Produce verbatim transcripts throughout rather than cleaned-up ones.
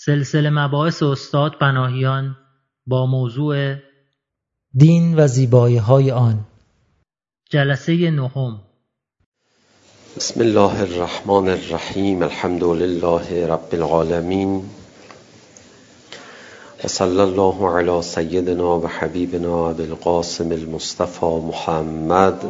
سلسله مباحث استاد پناهیان با موضوع دین و زیبایی‌های آن، جلسه نهم. بسم الله الرحمن الرحیم. الحمد لله رب العالمین و صلی الله علی سیدنا و حبیبنا ابی القاسم المصطفى محمد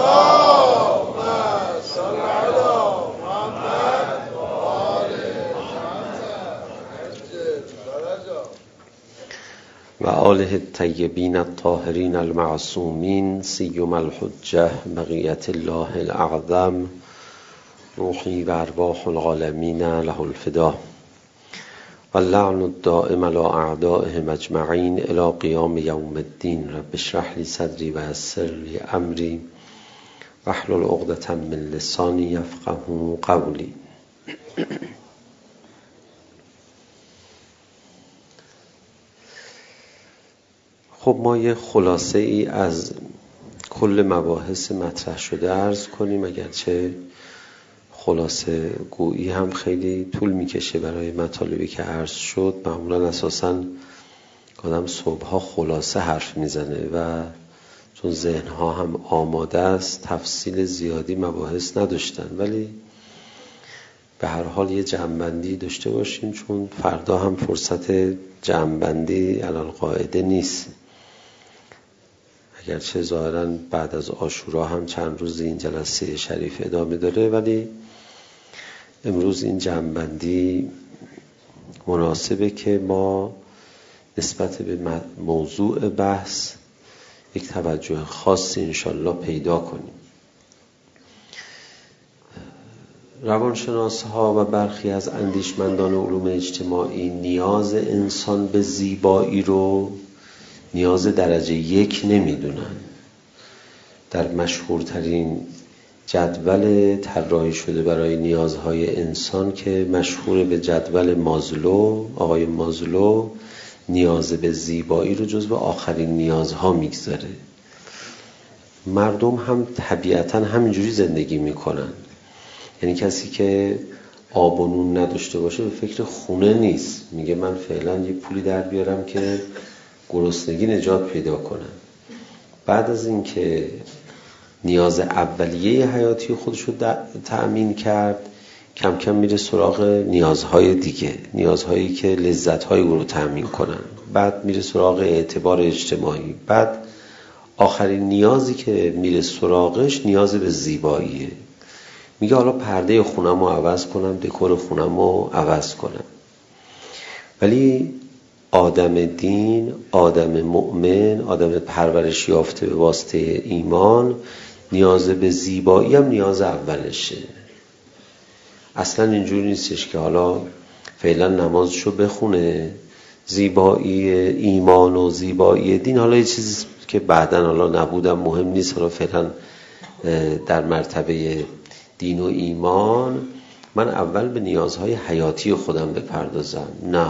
و آله الطیبین الطاهرین المعصومین سیما الحجة بقیت الله الاعظم روحی و ارواح العالمین له الفدا و اللعن الدائم علی اعدائهم اجمعین الی قیام یوم الدین. رب اشرح لی صدری و یسر لی امری واحلل عقدة من لسانی یفقهوا قولی. خب ما یه خلاصه ای از کل مباحث مطرح شده عرض کنیم، اگرچه خلاصه گویی هم خیلی طول میکشه برای مطالبی که عرض شد. معمولا اساساً آدم صبحها خلاصه حرف میزنه و چون ذهنها هم آماده است تفصیل زیادی مباحث نداشتن، ولی به هر حال یه جمع‌بندی داشته باشیم چون فردا هم فرصت جمع‌بندی علی القاعده نیست، اگرچه ظاهراً بعد از عاشورا هم چند روز این جلسه شریف ادامه داره، ولی امروز این جمع‌بندی مناسبه که ما نسبت به موضوع بحث یک توجه خاصی انشالله پیدا کنیم. روانشناس ها و برخی از اندیشمندان علوم اجتماعی نیاز انسان به زیبایی رو نیاز درجه یک نمیدونن. در مشهورترین جدول طراحی شده برای نیازهای انسان که مشهور به جدول مازلو، آقای مازلو نیاز به زیبایی رو جزو آخرین نیازها میگذاره. مردم هم طبیعتاً همینجوری زندگی میکنن، یعنی کسی که آب و نون نداشته باشه به فکر خونه نیست، میگه من فعلا یه پولی در بیارم که گرسنگی نجات پیدا کنم. بعد از این که نیاز اولیه حیاتی خودش رو تأمین کرد کم کم میره سراغ نیازهای دیگه، نیازهایی که لذتهای او رو تأمین کنن. بعد میره سراغ اعتبار اجتماعی. بعد آخرین نیازی که میره سراغش نیاز به زیباییه. میگه حالا پرده خونم رو عوض کنم، دکور خونم رو عوض کنم. ولی آدم دین، آدم مؤمن، آدم پرورش یافته به واسطه ایمان نیاز به زیبایی هم نیاز اولشه. اصلا اینجوری نیستش که حالا فعلا نمازشو بخونه، زیبایی ایمان و زیبایی دین حالا یه چیزی که بعدن حالا نبودم مهم نیست، حالا فعلا در مرتبه دین و ایمان من اول به نیازهای حیاتی خودم بپردازم. نه،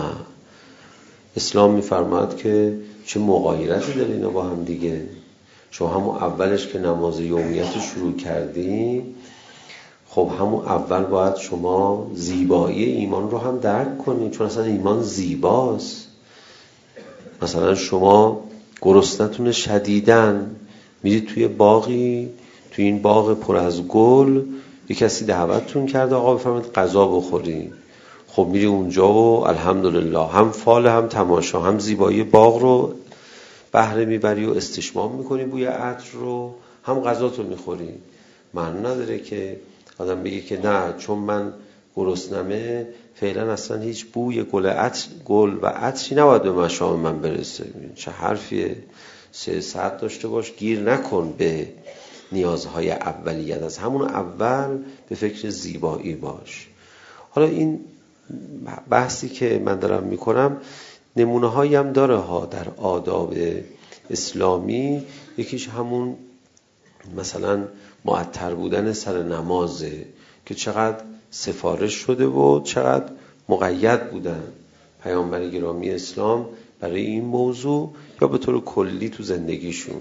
اسلام میفرماید که چه مغایرتی داره اینا با هم دیگه. شما همون اولش که نماز یومیت رو شروع کردی، خب همون اول باید شما زیبایی ایمان رو هم درک کنید، چون اصلا ایمان زیباست. مثلا شما گرسنتون شدیدن میرید توی باغی، توی این باغ پر از گل یک کسی دعوتتون کرده آقا بفرمایید غذا بخورید. خب میری اونجا و الحمدلله هم فال هم تماشا هم زیبایی باغ رو بهره میبری و استشمام میکنی، بوی عطر رو، هم غذاتو میخوری. معنی نداره که آدم بگه که نه چون من گرسنمه فعلا اصلا هیچ بوی گل عطر گل و عطری نباید به مشام من برسه. چه حرفیه؟ سه ساعت داشته باش، گیر نکن به نیازهای اولیت، از همون اول به فکر زیبایی باش. حالا این بحثی که من دارم میکنم نمونه هایی هم داره ها در آداب اسلامی. یکیش همون مثلا معطر بودن سر نمازه که چقدر سفارش شده و چقدر مقید بودن پیامبر گرامی اسلام برای این موضوع یا به طور کلی تو زندگیشون.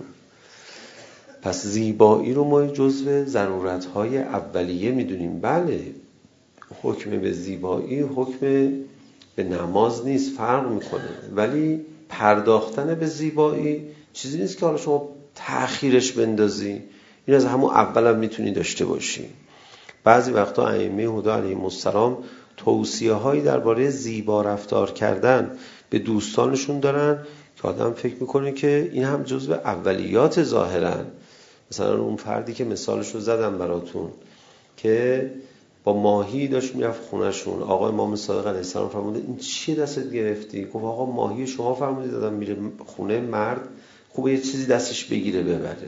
پس زیبایی رو ما جزو ضرورت‌های اولیه میدونیم. بله، حکم به زیبایی حکم به نماز نیست، فرق میکنه. ولی پرداختن به زیبایی چیزی نیست که حالا شما تأخیرش بندازی، این از همون اول هم میتونی داشته باشی. بعضی وقتا ائمه هدی علیهم السلام توصیه هایی درباره زیبا رفتار کردن به دوستانشون دارن که آدم فکر میکنه که این هم جزو اولیات ظاهرا. مثلا اون فردی که مثالش رو زدم براتون که با ماهی داشت میرفت خونهشون، آقا امام صادق علیه السلام فرموده این چی دستت گرفتی؟ گفت آقا ماهی شما فرمودید دادم میره خونه مرد خوبه یه چیزی دستش بگیره ببره.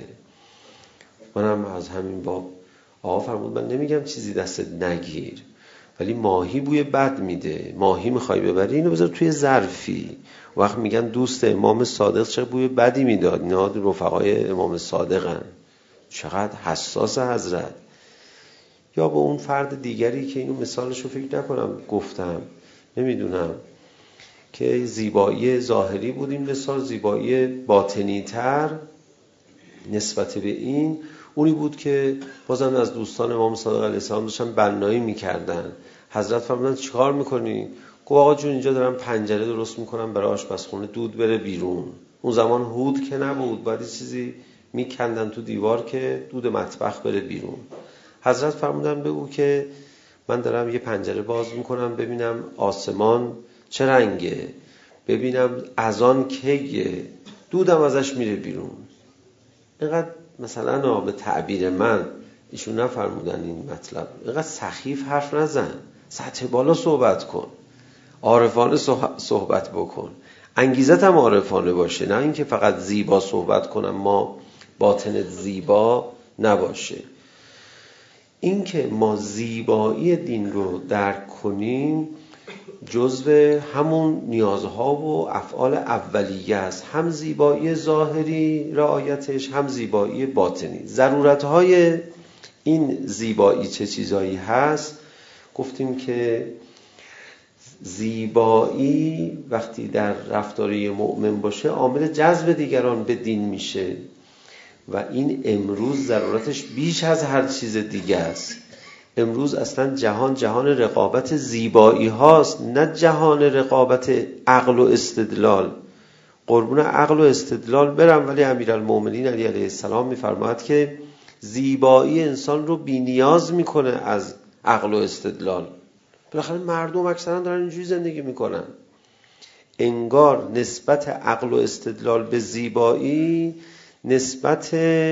منم از همین باب آقا فرمود من نمیگم چیزی دستت نگیر، ولی ماهی بوی بد میده، ماهی میخوای ببری اینو بذار توی ظرفی. وقت میگن دوست امام صادق چه بوی بدی میداد، اینا رفقای امام صادقن، چقدر حساس حضرت. یا با اون فرد دیگری که اینو مثالشو فکر نکنم گفتم، نمیدونم، که زیبایی ظاهری بود این مثال، زیبایی باطنی تر نسبت به این اونی بود که بازم از دوستان امام صادق علیه السلام داشتن بنایی میکردن. حضرت فرمودن چیکار میکنی؟ گفت آقا جون اینجا دارم پنجره درست میکنم برای آشپزخونه دود بره بیرون. اون زمان هود که نبود، باید چیزی میکندن تو دیوار که دود مطبخ بره بیرون. حضرت فرمودن به او که من دارم یه پنجره باز میکنم ببینم آسمان چه رنگه، ببینم اذان کیه، دودم ازش میره بیرون. اینقدر مثلا به تعبیر من ایشون نفرمودن این مطلب، اینقدر سخیف حرف نزن، سطح بالا صحبت کن، عارفانه صحبت بکن، انگیزت هم عارفانه باشه، نه اینکه فقط زیبا صحبت کنم ما باطنت زیبا نباشه. اینکه ما زیبایی دین رو درک کنیم جزو همون نیازها و افعال اولیه است، هم زیبایی ظاهری رعایتش، هم زیبایی باطنی. ضرورتهای این زیبایی چه چیزایی هست؟ گفتیم که زیبایی وقتی در رفتاری مؤمن باشه عامل جذب دیگران به دین میشه و این امروز ضرورتش بیش از هر چیز دیگه است. امروز اصلا جهان جهان رقابت زیبایی هاست، نه جهان رقابت عقل و استدلال. قربون عقل و استدلال برم، ولی امیرالمومنین علی علیه السلام میفرماید که زیبایی انسان رو بی نیاز میکنه از عقل و استدلال. بالاخره مردم اکثرا دارن اینجوری زندگی میکنن، انگار نسبت عقل و استدلال به زیبایی نسبت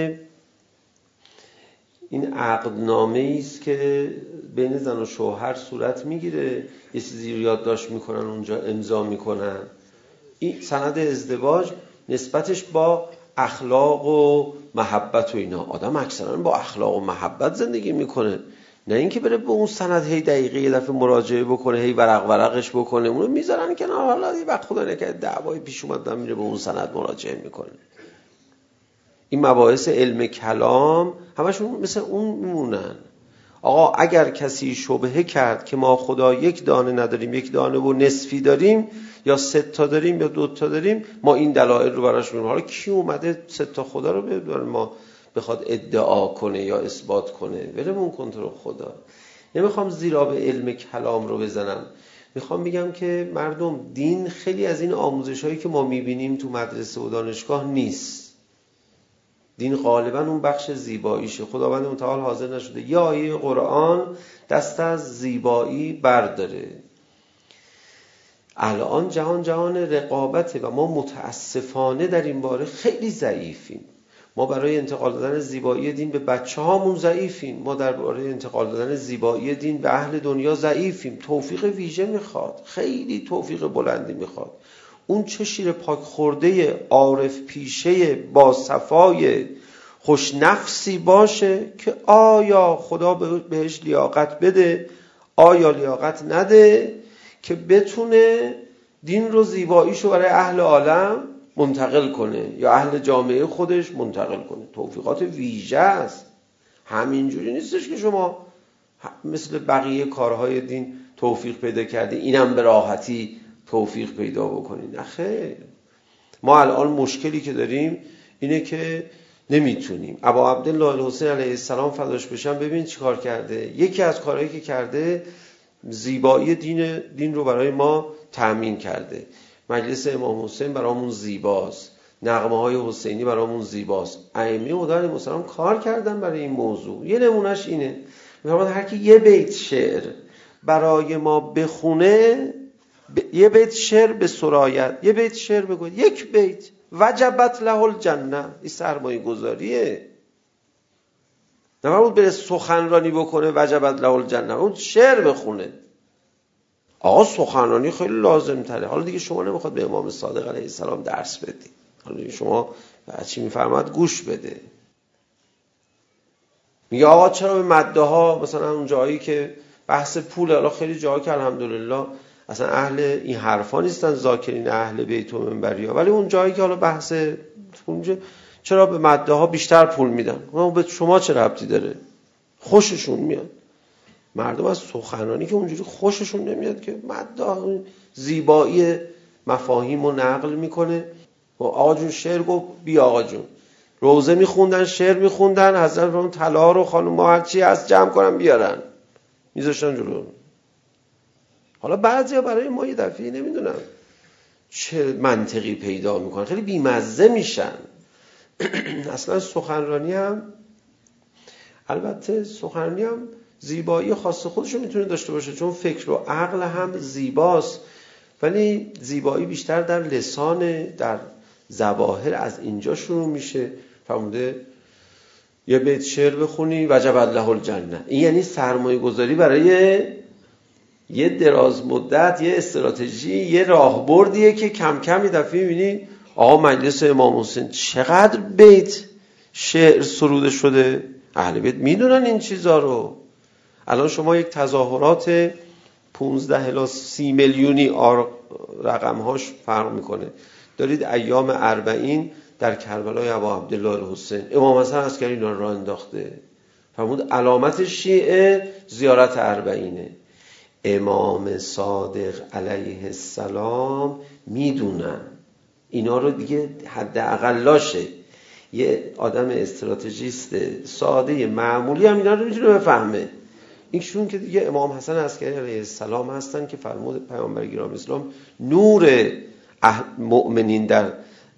این عقدنامه‌ای است که بین زن و شوهر صورت میگیره، یه چیزی رو یادداشت میکنن اونجا امضا میکنن. این سند ازدواج نسبتش با اخلاق و محبت و اینا، آدم اکثرا با اخلاق و محبت زندگی میکنه، نه اینکه بره به اون سند هی دقیقه یه دفعه مراجعه بکنه، هی ورق ورقش بکنه، اونو میذارن کنار، حالا یه وقت خدا نکنه دعوای پیش اومد میره به اون سند مراجعه میکنه. این مباحث علم کلام همشون مثل اون میمونن. آقا اگر کسی شبهه کرد که ما خدا یک دانه نداریم، یک دانه و نصفی داریم، یا سه تا داریم یا دو تا داریم، ما این دلایل رو براش میاریم. حالا کی اومده سه تا خدا رو به ما بخواد ادعا کنه یا اثبات کنه؟ ولمون کن تو رو خدا. نمیخوام زیرا به علم کلام رو بزنم، میخوام بگم که مردم دین خیلی از این آموزش‌هایی که ما میبینیم تو مدرسه و دانشگاه نیست. دین غالبا اون بخش زیباییشه. خداوند متعال حاضر نشده یا آیه قرآن دست از زیبایی برداره. الان جهان جهان رقابته و ما متاسفانه در این باره خیلی ضعیفیم. ما برای انتقال دادن زیبایی دین به بچه هامون ضعیفیم، ما در برای انتقال دادن زیبایی دین به اهل دنیا ضعیفیم. توفیق ویژه میخواد، خیلی توفیق بلندی میخواد. اون چه شیر پاک خورده عارف پیشه با صفای خوش نفسی باشه که آیا خدا بهش لیاقت بده، آیا لیاقت نده، که بتونه دین رو زیباییشو برای اهل عالم منتقل کنه یا اهل جامعه خودش منتقل کنه. توفیقات ویژه است. همینجوری نیستش که شما مثل بقیه کارهای دین توفیق پیدا کردی اینم به راحتی توفیق پیدا بکنید. نه خیر. ما الان مشکلی که داریم اینه که نمیتونیم. ابا عبدالله الحسین علیه السلام فداش بشن ببین چی کار کرده. یکی از کارهایی که کرده زیبایی دین دین رو برای ما تأمین کرده. مجلس امام حسین برامون زیباست، نغمه های حسینی برامون زیباست. ائمه خدا علیهم السلام کار کردن برای این موضوع. یه نمونهش اینه، می‌فرماد هر کی یه بیت شعر برای ما بخونه، ب... یه بیت شعر به سرایت، یه بیت شعر بگو، یک بیت، وجبت له الجنه. این سرمایه گذاریه. نمی‌فرماد بره سخنرانی بکنه وجبت له الجنه، اون شعر بخونه. آقا سخنرانی خیلی لازم تره. حالا دیگه شما نمیخواد به امام صادق علیه السلام درس بدی، حالا دیگه شما چی میفرماد گوش بده. میگه آقا چرا به مده ها مثلا اون جایی که بحث پول، حالا خیلی جاها که الحمدلله اصلا اهل این حرفا نیستن ذاکرین اهل بیت و منبری ها، ولی اون جایی که حالا بحث پول، چرا به مده ها بیشتر پول میدن؟ اون به شما چه ربطی داره؟ خوششون میاد. مردم از سخنرانی که اونجوری خوششون نمیاد که مده زیبایی مفاهیم رو نقل میکنه. آقا جون شعر گفت، بیا آقا جون. روزه میخوندن، شعر میخوندن، حضرت فرمودن طلا رو خانم ها هرچی از جمع کنن بیارن، میذاشتن جلو. حالا بعضیا برای ما یه دفعه نمیدونم چه منطقی پیدا میکنن، خیلی بیمزه میشن. اصلا سخنرانی هم، البته سخنرانی هم زیبایی خاص خودشو میتونه داشته باشه، چون فکر و عقل هم زیباست، ولی زیبایی بیشتر در لسان، در ظواهر از اینجا شروع میشه. فرموده یه بیت شعر بخونی وجبت له الجنه. این یعنی سرمایه گذاری برای یه دراز مدت، یه استراتژی، یه راهبردیه که کم کم یه دفعه میبینی آقا مجلس امام حسین چقدر بیت شعر سروده شده. اهل بیت میدونن این چیزا رو. الان شما یک تظاهرات پونزده الی سی میلیونی رقمهاش فرق میکنه. دارید ایام اربعین در کربلای ابا عبدالله الحسین، امام حسن عسکری اینا رو انداخته. فرمود علامت شیعه زیارت اربعینه. امام صادق علیه السلام میدونن اینا رو دیگه حداقلاشه. یه آدم استراتژیست ساده معمولی هم اینا رو میتونه بفهمه. اینشون که دیگه امام حسن عسکری علیه السلام هستن که فرمود پیامبر گرامی اسلام نور مؤمنین در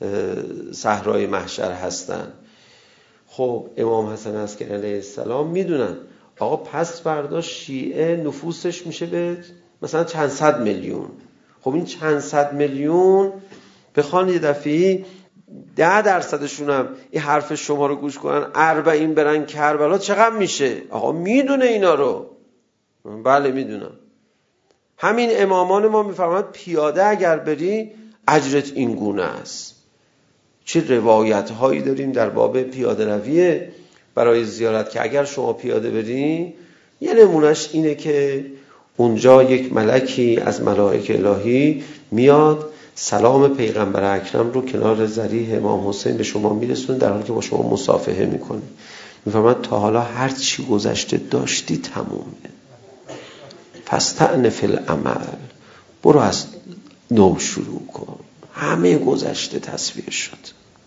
صحرای محشر هستن. خب امام حسن عسکری علیه السلام میدونن آقا پس فردا شیعه نفوسش میشه به مثلا چند صد میلیون. خب این چند صد میلیون بخوان یه دفعی ده درصدشون هم این حرف شما رو گوش کنن، اربعین برن کربلا، چقدر میشه؟ آقا میدونه اینا رو. بله میدونم. همین امامان ما میفرماد پیاده اگر بری اجرت این گونه است. چه روایت هایی داریم در باب پیاده روی برای زیارت که اگر شما پیاده بری، یه نمونش اینه که اونجا یک ملکی از ملائک الهی میاد سلام پیغمبر اکرم رو کنار ضریح امام حسین به شما میرسونه، در حالی که با شما مصافحه میکنه. میفرماد تا حالا هر چی گذشته داشتی تمومه، فاستأنف العمل، برو از نو شروع کن، همه گذشته تصویر شد.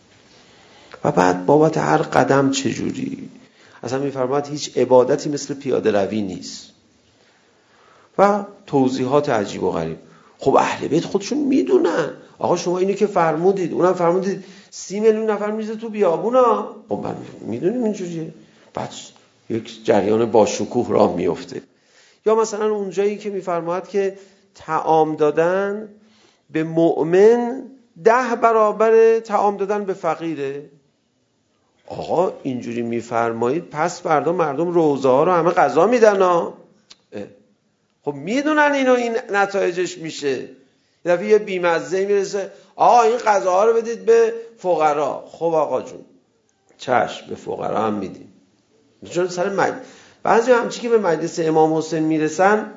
و بعد بابت هر قدم چجوری، اصلا میفرماد هیچ عبادتی مثل پیاده روی نیست و توضیحات عجیب و غریب. خب اهل بیت خودشون میدونن. آقا شما اینو که فرمودید، اونم فرمودید سی میلیون نفر میزه تو بیابونا. خب من میدونیم اینجوریه. بعد یک جریان با شکوه راه میفته. یا مثلا اونجایی که میفرماد که طعام دادن به مؤمن ده برابر طعام دادن به فقیره. آقا اینجوری میفرمایید پس فردا مردم روزه ها رو همه غذا میدن ها. خب میدونن اینو، این نتایجش میشه. یه دفعه یه بیمزه میرسه آقا این غذاها رو بدید به فقرا. خب آقا جون چشم، به فقرا هم میدیم. چون سر مجلس بعضی همچی که به مجلس امام حسین میرسن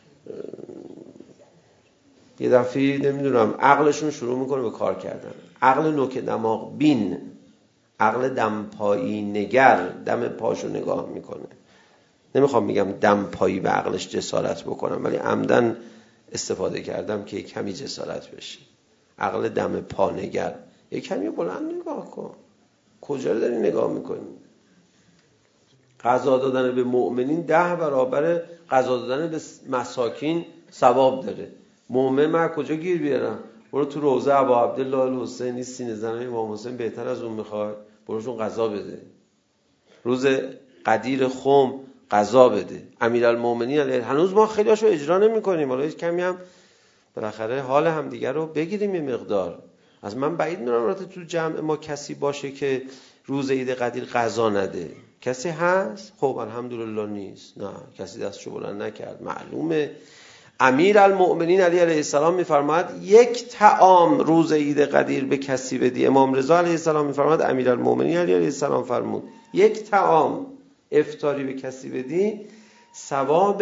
یه دفعه نمیدونم عقلشون شروع میکنه به کار کردن. عقل نوک دماغ بین، عقل دمپایی نگر، دم پاشو نگاه میکنه. نمیخوام میگم دم پایی به عقلش جسارت بکنم، ولی عمدن استفاده کردم که کمی جسارت بشه. عقل دم پا نگر، یک کمی بلند نگاه کن، کجا رو داری نگاه میکنی؟ غذا دادن به مؤمنین ده برابر غذا دادن به مساکین ثواب داره. مؤمن من کجا گیر بیارم؟ برو تو روضه ابا عبدالله الحسینی، سینه زنای امام حسین بهتر از اون میخواد، بروشون غذا بده. روز قدیر خم غذا بده. امیرالمومنین علیه، هنوز ما خیلی هاشو اجرا نمی کنیم، حالا کمی هم بالاخره حال هم دیگر رو بگیریم. یه مقدار از من بعید میدونم تو جمع ما کسی باشه که روز عید قدیر غذا نده. کسی هست؟ خب الحمدلله نیست. نه کسی دستشو بلند نکرد. معلومه امیرالمؤمنین علی علیه السلام میفرماید یک طعام روز عید قدیر به کسی بدی. امام رضا علیه السلام میفرماید امیرالمؤمنین علی علیه السلام فرمود یک طعام افطاری به کسی بدی ثواب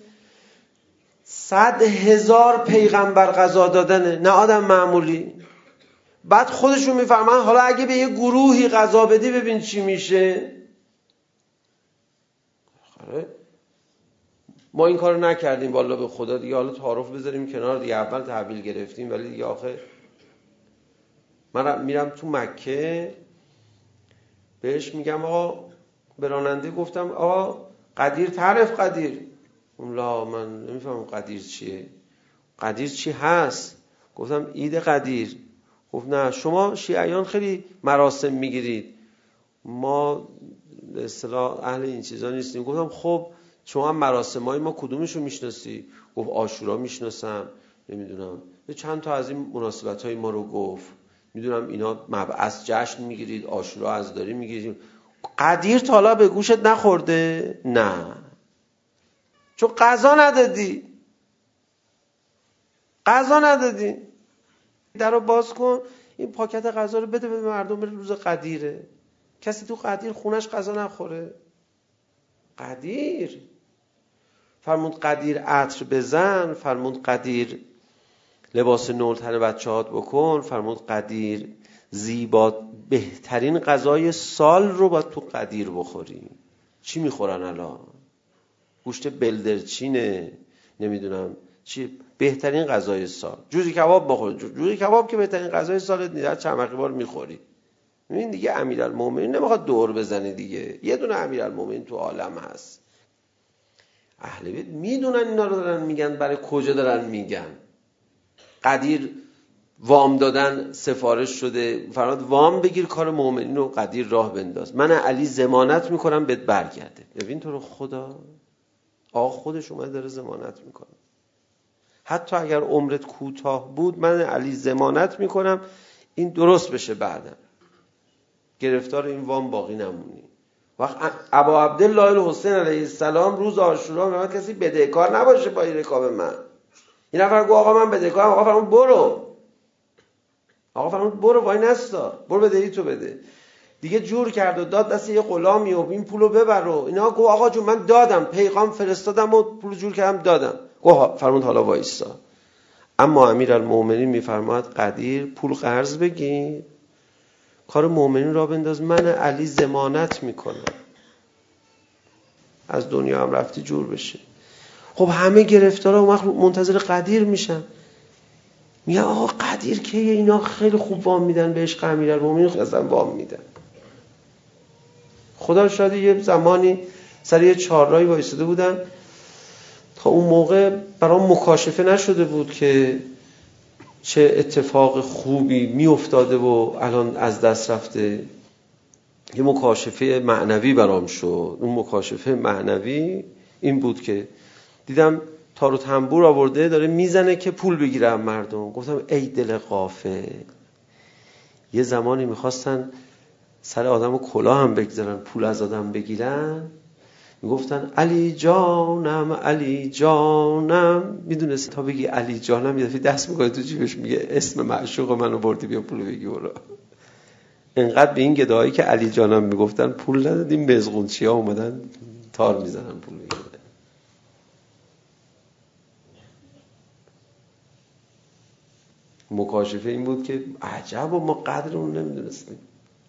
صد هزار پیغمبر غذا دادنه، نه آدم معمولی. بعد خودشون میفرمان حالا اگه به یه گروهی غذا بدی ببین چی میشه. خره ما این کارو نکردیم والله به خدا دیگه، حالا تعارف بذاریم کنار دیگه. اول تحویل گرفتیم ولی دیگه آخه من میرم تو مکه بهش میگم آقا به راننده گفتم آقا قدیر تعرف قدیر. اون لا من نمیفهمم قدیر چیه، قدیر چی هست؟ گفتم عید قدیر. گفت نه شما شیعیان خیلی مراسم میگیرید، ما به اصطلاح اهل این چیزا نیستیم. گفتم خب شما هم مراسمای ما کدومشو میشناسی؟ گفت عاشورا میشناسم، نمیدونم چند تا از این مناسبت‌های ما رو گفت، میدونم اینا مبعث جشن میگیرید، عاشورا عزاداری میگیرید. قدیر تا حالا به گوشت نخورده؟ نه، چون قضا ندادی، قضا ندادی. در رو باز کن، این پاکت غذا رو بده به مردم، بره روز قدیره. کسی تو قدیر خونش غذا نخوره؟ قدیر فرمود قدیر عطر بزن، فرمود قدیر لباس نو تن بچه‌هات بکن، فرمود قدیر زیبا بهترین غذای سال رو باید تو قدیر بخوری. چی میخورن الان؟ گوشت بلدرچینه، نمیدونم چی، بهترین غذای سال. جوجه کباب بخور. جوجه کباب که بهترین غذای سالت نیست، هر چند بار میخوری. ببین دیگه امیرالمومنین نمیخواد دور بزنه دیگه، یه دونه امیرالمومنین تو عالم هست. اهل بیت میدونن اینا رو دارن میگن، برای کجا دارن میگن. قدیر وام دادن سفارش شده، فرمود وام بگیر کار مؤمنین رو قدیر راه بنداز، من علی ضمانت میکنم بهت برگرده. ببین تو رو خدا، آقا خودش اومد داره ضمانت میکنه. حتی اگر عمرت کوتاه بود من علی ضمانت میکنم این درست بشه، بعدم گرفتار این وام باقی نمونی. وقت ابا عبدالله الحسین علیه السلام روز عاشورا میگه کسی بدهکار نباشه با این رکاب من. این نفر گفت آقا من بدهکارم. آقا فرمود برو، آقا فرمود برو وای نستا، برو بدهی تو بده. دیگه جور کرد و داد دست یه غلامی و این پولو ببر و اینا. گفت آقا جون من دادم، پیغام فرستادم و پول جور کردم دادم. گفت فرمود حالا وایسا. اما امیرالمومنین میفرماید قدیر پول قرض بگیر، کار مؤمنین را بنداز، من علی ضمانت میکنم از دنیا هم رفتی جور بشه. خب همه گرفتارا اون وقت منتظر قدیر میشن، میگن آقا قدیر که اینا خیلی خوب وام میدن به عشق امیرالمومنین، اصلا وام میدن. خدا شاید یه زمانی سر یه چهارراهی وایساده بودن، تا اون موقع برام مکاشفه نشده بود که چه اتفاق خوبی میافتاده و الان از دست رفته. یه مکاشفه معنوی برام شد. اون مکاشفه معنوی این بود که دیدم تار و تنبور آورده داره میزنه که پول بگیره از مردم. گفتم ای دل غافل، یه زمانی میخواستن سر آدم و کلاه هم بگذارن، پول از آدم بگیرن، میگفتن علی جانم علی جانم. میدونست تا بگی علی جانم یه دفعه دست میکنه تو جیبش میگه اسم معشوق منو بردی بیا پول بگی برو. انقدر به این گدایی که علی جانم میگفتن پول ندادیم، مزغونچی ها اومدن تار میزنن پول بگیرن. مکاشفه این بود که عجب و ما قدر اون نمیدونستیم.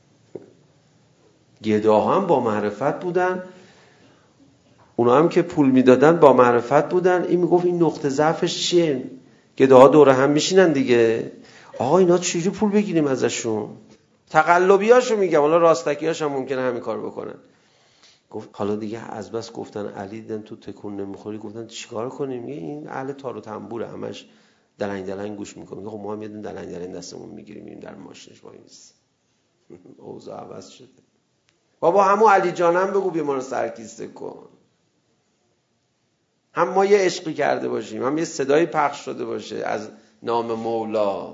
گداها هم با معرفت بودن، اونا هم که پول میدادن با معرفت بودن. این میگفت این نقطه ضعفش چیه؟ گداها دوره هم میشینن دیگه، آقا اینا چجوری پول بگیریم ازشون؟ تقلبیاشو میگم، حالا راستکیاش هم ممکنه همین کار بکنن. گفت حالا دیگه از بس گفتن علی دیدن تو تکون نمیخوری، گفتن چیکار کنیم؟ این اهل تار و تنبوره، همش دلنگ دلنگ گوش میکنه. خب ما هم یه دونه دلنگ دلنگ دستمون میگیریم میریم در ماشینش وای میسیم. اوضاع عوض شده. بابا همون علی جانم بگو بیا ما رو سرکیسته کن. هم ما یه عشقی کرده باشیم، هم یه صدایی پخش شده باشه از نام مولا.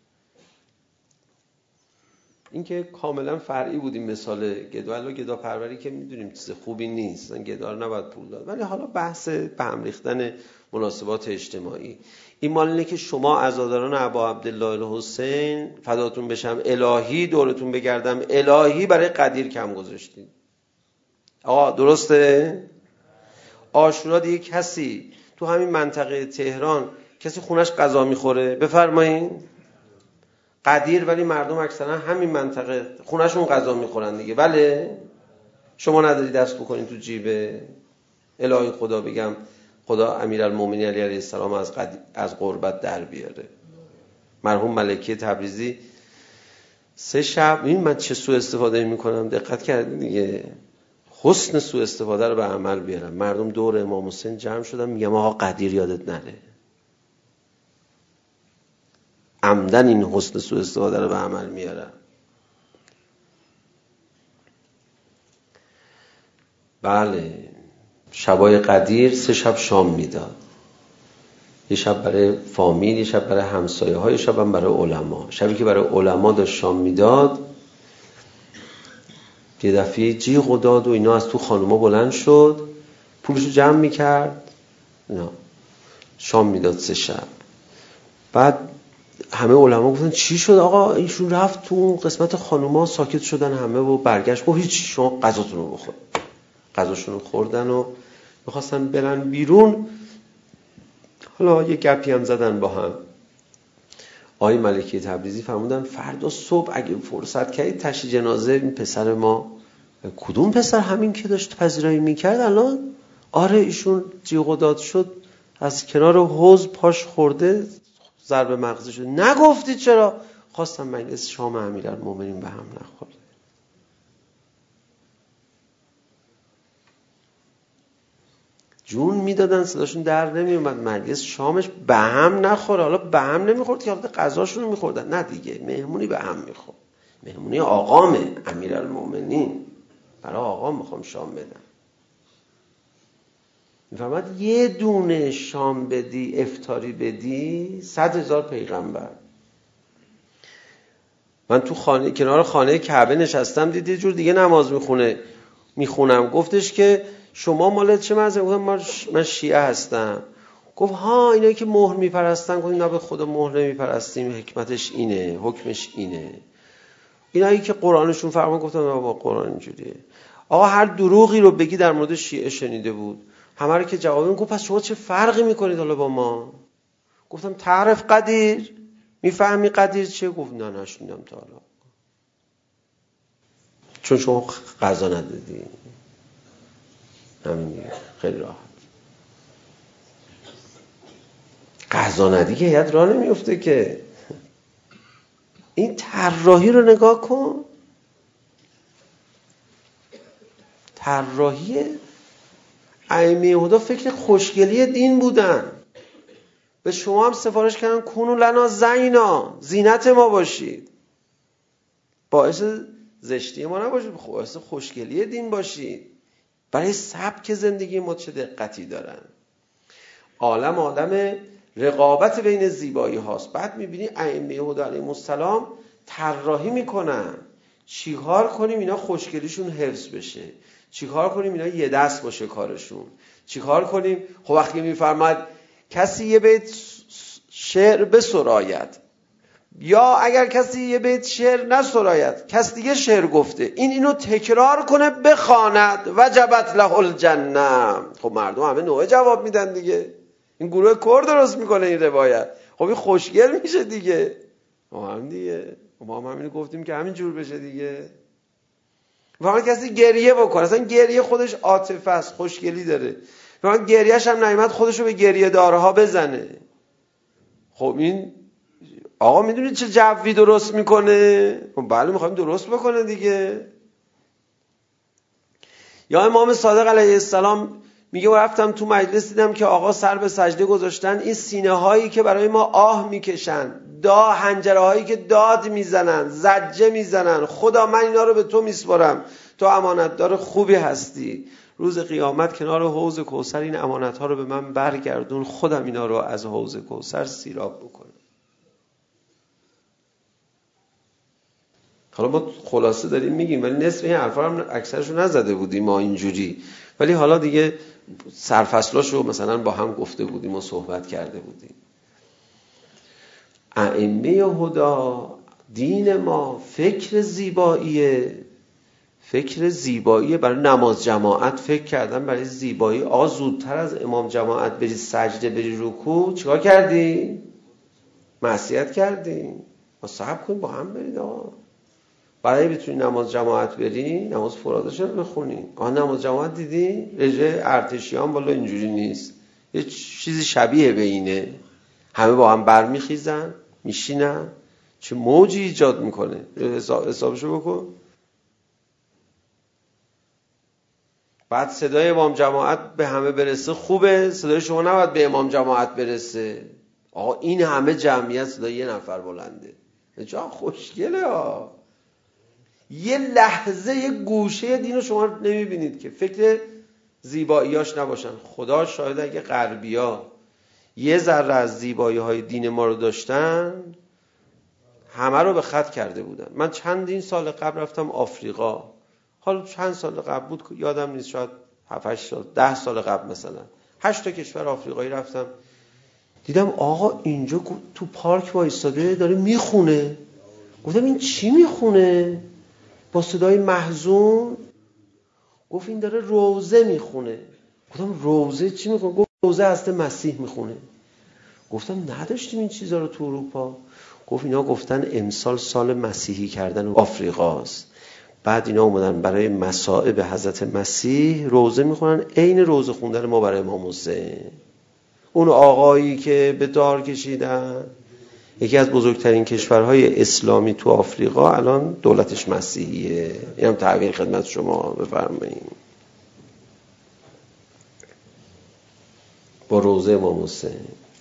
این که کاملا فرعی بود این مثال گدا. الا گدا پروری که میدونیم چیز خوبی نیست، گدا رو نباید پول داد، ولی حالا بحث به هم ریختن مناسبات اجتماعی. این مال اینه که شما عزاداران ابا عبدالله الحسین فداتون بشم الهی دورتون بگردم الهی برای قدیر کم گذاشتید. آقا درسته؟ عاشورا دیگه کسی تو همین منطقه تهران کسی خونش غذا میخوره؟ بفرمایین. قدیر ولی مردم اکثرا همین منطقه خونهشون غذا میخورن دیگه. ولی شما نداری دست بکنین تو جیبه الهی خدا بگم خدا امیرالمومنین علی علیه السلام از قد... از غربت در بیاره. مرحوم ملکی تبریزی سه شب، این من چه سوء استفاده میکنم دقت کردین دیگه، حسن سوء استفاده رو به عمل بیارم. مردم دور امام حسین جمع شدن، میگم آقا قدیر یادت نره. عمدن این حسن سوء استفاده رو به عمل میارم. بله شبای قدیر سه شب شام میداد، یه شب برای فامیل، یه شب برای همسایه ها، یه شب هم برای علما. شبی که برای علما داشت شام میداد یه دفعه جیغ و داد و اینا از تو خانوما بلند شد، پولشو جمع میکرد، نه شام میداد سه شب. بعد همه علما گفتن چی شد آقا؟ ایشون رفت تو قسمت خانوما، ساکت شدن همه و برگشت گفت هیچ، شما غذاتون رو بخور. غذاشون رو خوردن و میخواستن برن بیرون، حالا یه گپی هم زدن با هم. آقای ملکی تبریزی فرمودن فردا صبح اگه فرصت کردید تشییع جنازه این پسر ما. کدوم پسر؟ همین که داشت پذیرایی میکرد الان. آره ایشون جیغ و داد شد، از کنار حوض پاش خورده، ضربه مغزی شد. نگفتید چرا؟ خواستم مجلس شام امیرالمومنین به هم نخوره. جون میدادن صداشون در نمی اومد مجلس شامش به هم نخوره. حالا به هم نمیخورد که حالا غذاشون رو میخوردن، نه دیگه مهمونی به هم میخورد. مهمونی آقامه امیرالمومنین، برای آقام میخوام شام بدم. میفرماد یه دونه شام بدی افطاری بدی صد هزار پیغمبر. من تو خانه کنار خانه کعبه نشستم، دیدی جور دیگه نماز میخونه میخونم. گفتش که شما مال چه مذهبی؟ گفتم من شیعه هستم. گفت ها اینایی که مهر میپرستن. گفتم نه به خدا مهر نمیپرستیم، حکمتش اینه، حکمش اینه. اینایی که قرآنشون فرمان. گفتم نه با قرآن اینجوریه. آقا هر دروغی رو بگی در مورد شیعه شنیده بود. همه رو که جواب میدن. گفت پس شما چه فرقی میکنید حالا با ما؟ گفتم تعرف قدیر، میفهمی قدیر چیه؟ گفت نه نشنیدم تا حالا. چون شما قضا ندادی. همین دیگه، خیلی راحت. قضا ندی که هیئت راه نمیفته که. این طراحی رو نگاه کن، طراحی ائمه هدا فکر خوشگلی دین بودن. به شما هم سفارش کردن کونوا لنا زینا، زینت ما باشید، باعث زشتی ما نباشید، باعث خوشگلی دین باشید. برای سبک زندگی ما چه دقتی دارن. عالم آدم رقابت بین زیبایی هاست. بعد میبینی ائمه هدا علیهم السلام طراحی میکنن چیکار کنیم اینا خوشگلیشون حفظ بشه، چیکار کنیم اینا یه دست باشه کارشون، چیکار کنیم. خب وقتی میفرماد کسی یه بیت شعر بسراید، یا اگر کسی یه بیت شعر نسراید کس دیگه شعر گفته، این اینو تکرار کنه بخواند وجبت له الجنه. خب مردم همه نوع جواب میدن دیگه. این گروه کور درست میکنه این روایت. خب این خوشگل میشه دیگه. ما هم دیگه ما هم همینو گفتیم که همین جور بشه دیگه. واقعا کسی گریه بکنه، اصلا گریه خودش عاطفه است، خوشگلی داره. واقعا گریهش هم نعمت خودشو به گریه دارها بزنه. خب این آقا میدونید چه جوی درست میکنه؟ خب بله میخوایم درست بکنه دیگه. یا امام صادق علیه السلام میگه رفتم تو مجلس دیدم که آقا سر به سجده گذاشتن، این سینه هایی که برای ما آه میکشن، دا حنجره هایی که داد میزنن، زجه میزنن، خدا من اینا رو به تو میسپارم، تو امانتدار خوبی هستی، روز قیامت کنار حوض کوثر این امانت ها رو به من برگردون، خودم اینا رو از حوض کوثر سیراب بکنم. حالا ما خلاصه داریم میگیم، ولی نصف این حرفا هم اکثرشو نزده بودیم ما اینجوری، ولی حالا دیگه سرفصلاشو مثلا با هم گفته بودیم و صحبت کرده بودیم. ائمه هدا، دین ما فکر زیباییه، فکر زیبایی برای نماز جماعت فکر کردن، برای زیبایی. آقا زودتر از امام جماعت بری سجده، بری رکوع، چیکار کردی؟ معصیت کردی. ما صبر کنیم با هم برید آقا. برای بتونی نماز جماعت بری، نماز فراده چرا بخونی؟ آها نماز جماعت دیدی؟ رژه ارتشیان بالا اینجوری نیست، یه چیزی شبیه به اینه، همه با هم برمیخیزن میشینن، چه موجی ایجاد میکنه. حسابشو بکن. بعد صدای امام جماعت به همه برسه خوبه، صدای شما نباید به امام جماعت برسه. آقا این همه جمعیت صدای یه نفر بلنده، جا خوشگله ها. یه لحظه یه گوشه دین رو شما نمیبینید که فکر زیباییاش نباشن. خدا شاید اگه غربیا یه ذره از زیبایی های دین ما رو داشتن، همه رو به خط کرده بودن. من چندین سال قبل رفتم آفریقا، حالا چند سال قبل بود یادم نیست، شاید هفت هشت سال، ده سال قبل مثلا، هشت تا کشور آفریقایی رفتم. دیدم آقا اینجا تو پارک وایساده داره میخونه. گفتم این چی میخونه؟ با صدای محزون گفت این داره روزه میخونه. گفتم روزه چی میخونه؟ گفت روزه هست مسیح میخونه. گفتم نداشتیم این چیزا رو تو اروپا. گفت اینا گفتن امسال سال مسیحی کردن آفریقاست، بعد اینا اومدن برای مصائب حضرت مسیح روزه میخونن، عین روزه خوندن ما برای امام حسین. اون آقایی که به دار کشیدن، یکی از بزرگترین کشورهای اسلامی تو آفریقا، الان دولتش مسیحیه. اینم تحویل خدمت شما بفرمایید. با روزه امام حسین.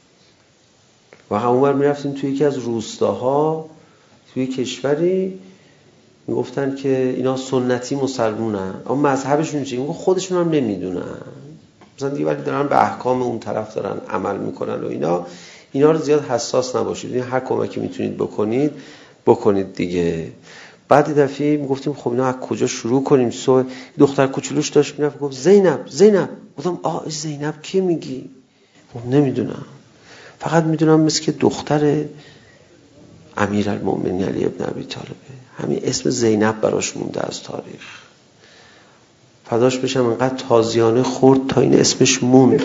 و همونور میرفتیم توی یکی از روستاها توی کشوری، میگفتن که اینا سنتی مسلمونن، اما مذهبشون چیه؟ میگن خودشون هم نمیدونن مثلا دیگه، ولی دارن به احکام اون طرف دارن عمل میکنن و اینا. اینا رو زیاد حساس نباشید، این هر کمکی میتونید بکنید بکنید دیگه. بعد دفعه میگفتیم خب اینا از کجا شروع کنیم؟ سو دختر کوچولوش داشت میرفت گفت زینب زینب. گفتم آ زینب کی میگی؟ خب نمیدونم، فقط میدونم مثل که دختر امیرالمومنین علی ابن ابی طالبه. همین اسم زینب براش مونده از تاریخ. فداش بشم انقدر تازیانه خورد تا این اسمش موند.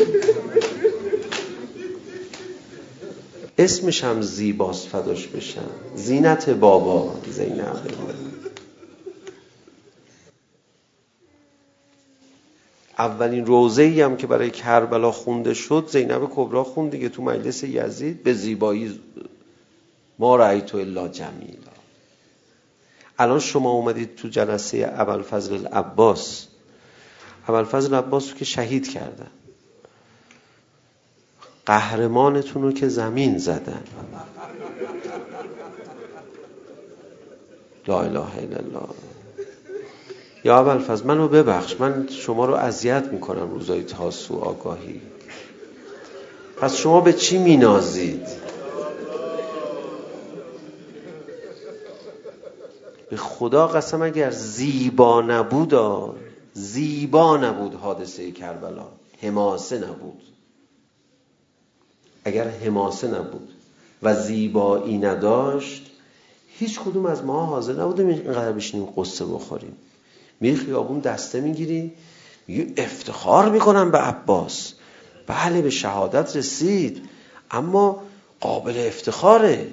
اسمش هم زیباست، فداش بشم. زینت بابا زینب. اولین روزه‌ای هم که برای کربلا خونده شد زینب کبری خوند دیگه تو مجلس یزید، به زیبایی ما رأیت الا جمیلا. الان شما اومدید تو جلسه ابوالفضل العباس، ابوالفضل العباس رو که شهید کردن، قهرمانتون رو که زمین زدن، لا اله الا الله. یا ابوالفضل منو ببخش، من شما رو اذیت میکنم روزای تاسو آگاهی. پس شما به چی مینازید؟ به خدا قسم اگر زیبا نبود، زیبا نبود حادثه کربلا، حماسه نبود، اگر حماسه نبود و زیبایی نداشت، هیچ کدوم از ما حاضر نبودیم اینقدر بشینیم قصه بخوریم. میری خیابون دسته میگیری میگی افتخار میکنم به عباس، بله به شهادت رسید اما قابل افتخاره.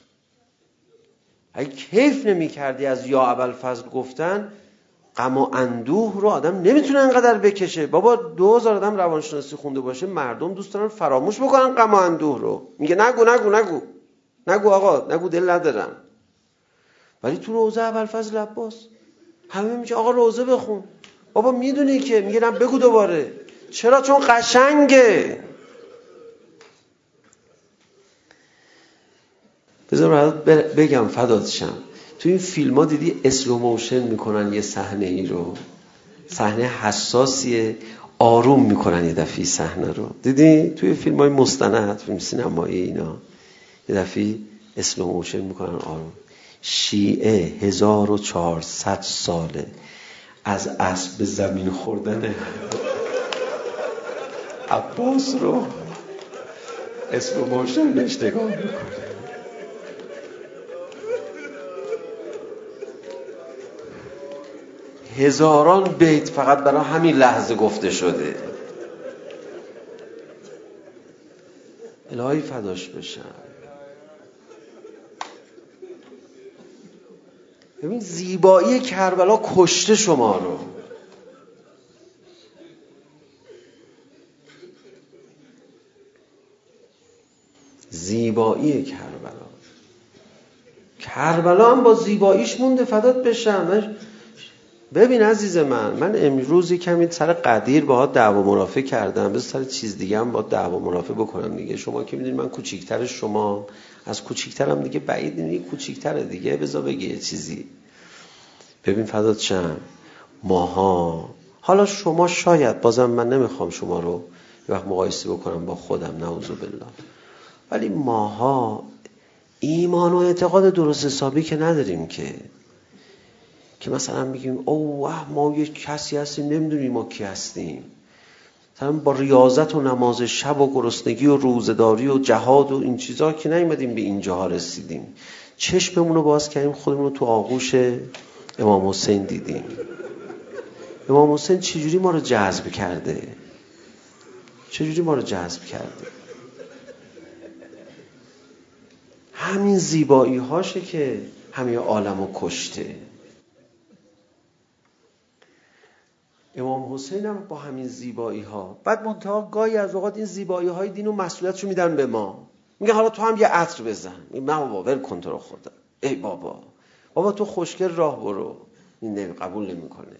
اگه کیف نمی کردی از یا ابوالفضل گفتن، غم و اندوه رو آدم نمیتونه انقدر بکشه. بابا دو هزار آدم روانشناسی خونده باشه، مردم دوست دارن فراموش بکنن غم و اندوه رو. میگه نگو نگو نگو نگو آقا نگو، دل ندارم. ولی تو روزه ابوالفضل عباس همه میگه آقا روزه بخون. بابا میدونی که میگه نه بگو دوباره. چرا؟ چون قشنگه. بذار بگم فدات شم، تو این فیلم ها دیدی اسلو موشن میکنن یه صحنه ای رو، صحنه حساسیه، آروم میکنن یه دفعه صحنه رو، دیدی توی فیلم های مستند، فیلم سینمایی اینا یه دفعه اسلو موشن میکنن آروم. شیعه هزار و چهارصد ساله از اسب به زمین خوردن عباس رو اسلو موشن اشتگاه میکنه. هزاران بیت فقط برای همین لحظه گفته شده. الهی فداش بشم. ببین زیبایی کربلا کشته شما رو. زیبایی کربلا کربلا هم با زیباییش مونده فدات بشم. ببین عزیز من، من امروز کمی سر قدیر باهات دعوا مرافعه کردم، بذار سر چیز دیگه هم باهات دعوا مرافعه بکنم دیگه. شما که میدونید من کوچیک‌تر شما، از کوچیک‌ترم دیگه بعید نیست، کوچیک‌تره دیگه. بذار بگی یه چیزی. ببین فدات شم، ماها حالا شما شاید، بازم من نمیخوام شما رو یه وقت مقایسه بکنم با خودم، نعوذ بالله، ولی ماها ایمان و اعتقاد درست حسابی که نداریم که که مثلا میگیم اوه ما یه کسی هستیم نمیدونیم ما کی هستیم. مثلا با ریاضت و نماز شب و گرسنگی و روزداری و جهاد و این چیزا که نیومدیم به اینجاها رسیدیم. چشممون رو باز کردیم خودمون رو تو آغوش امام حسین دیدیم. امام حسین چجوری ما رو جذب کرده؟ چجوری ما رو جذب کرده؟ همین زیبایی هاشه که همه عالمو کشته. امام حسین هم با همین زیبایی ها. بعد منتها گاهی از اوقات این زیبایی های دین و مسئولیتشو میدن به ما، میگن حالا تو هم یه عطر بزن. نه بابا ول کن تو رو خدا. ای بابا بابا تو خوشگل راه برو. این قبول نمیکنه.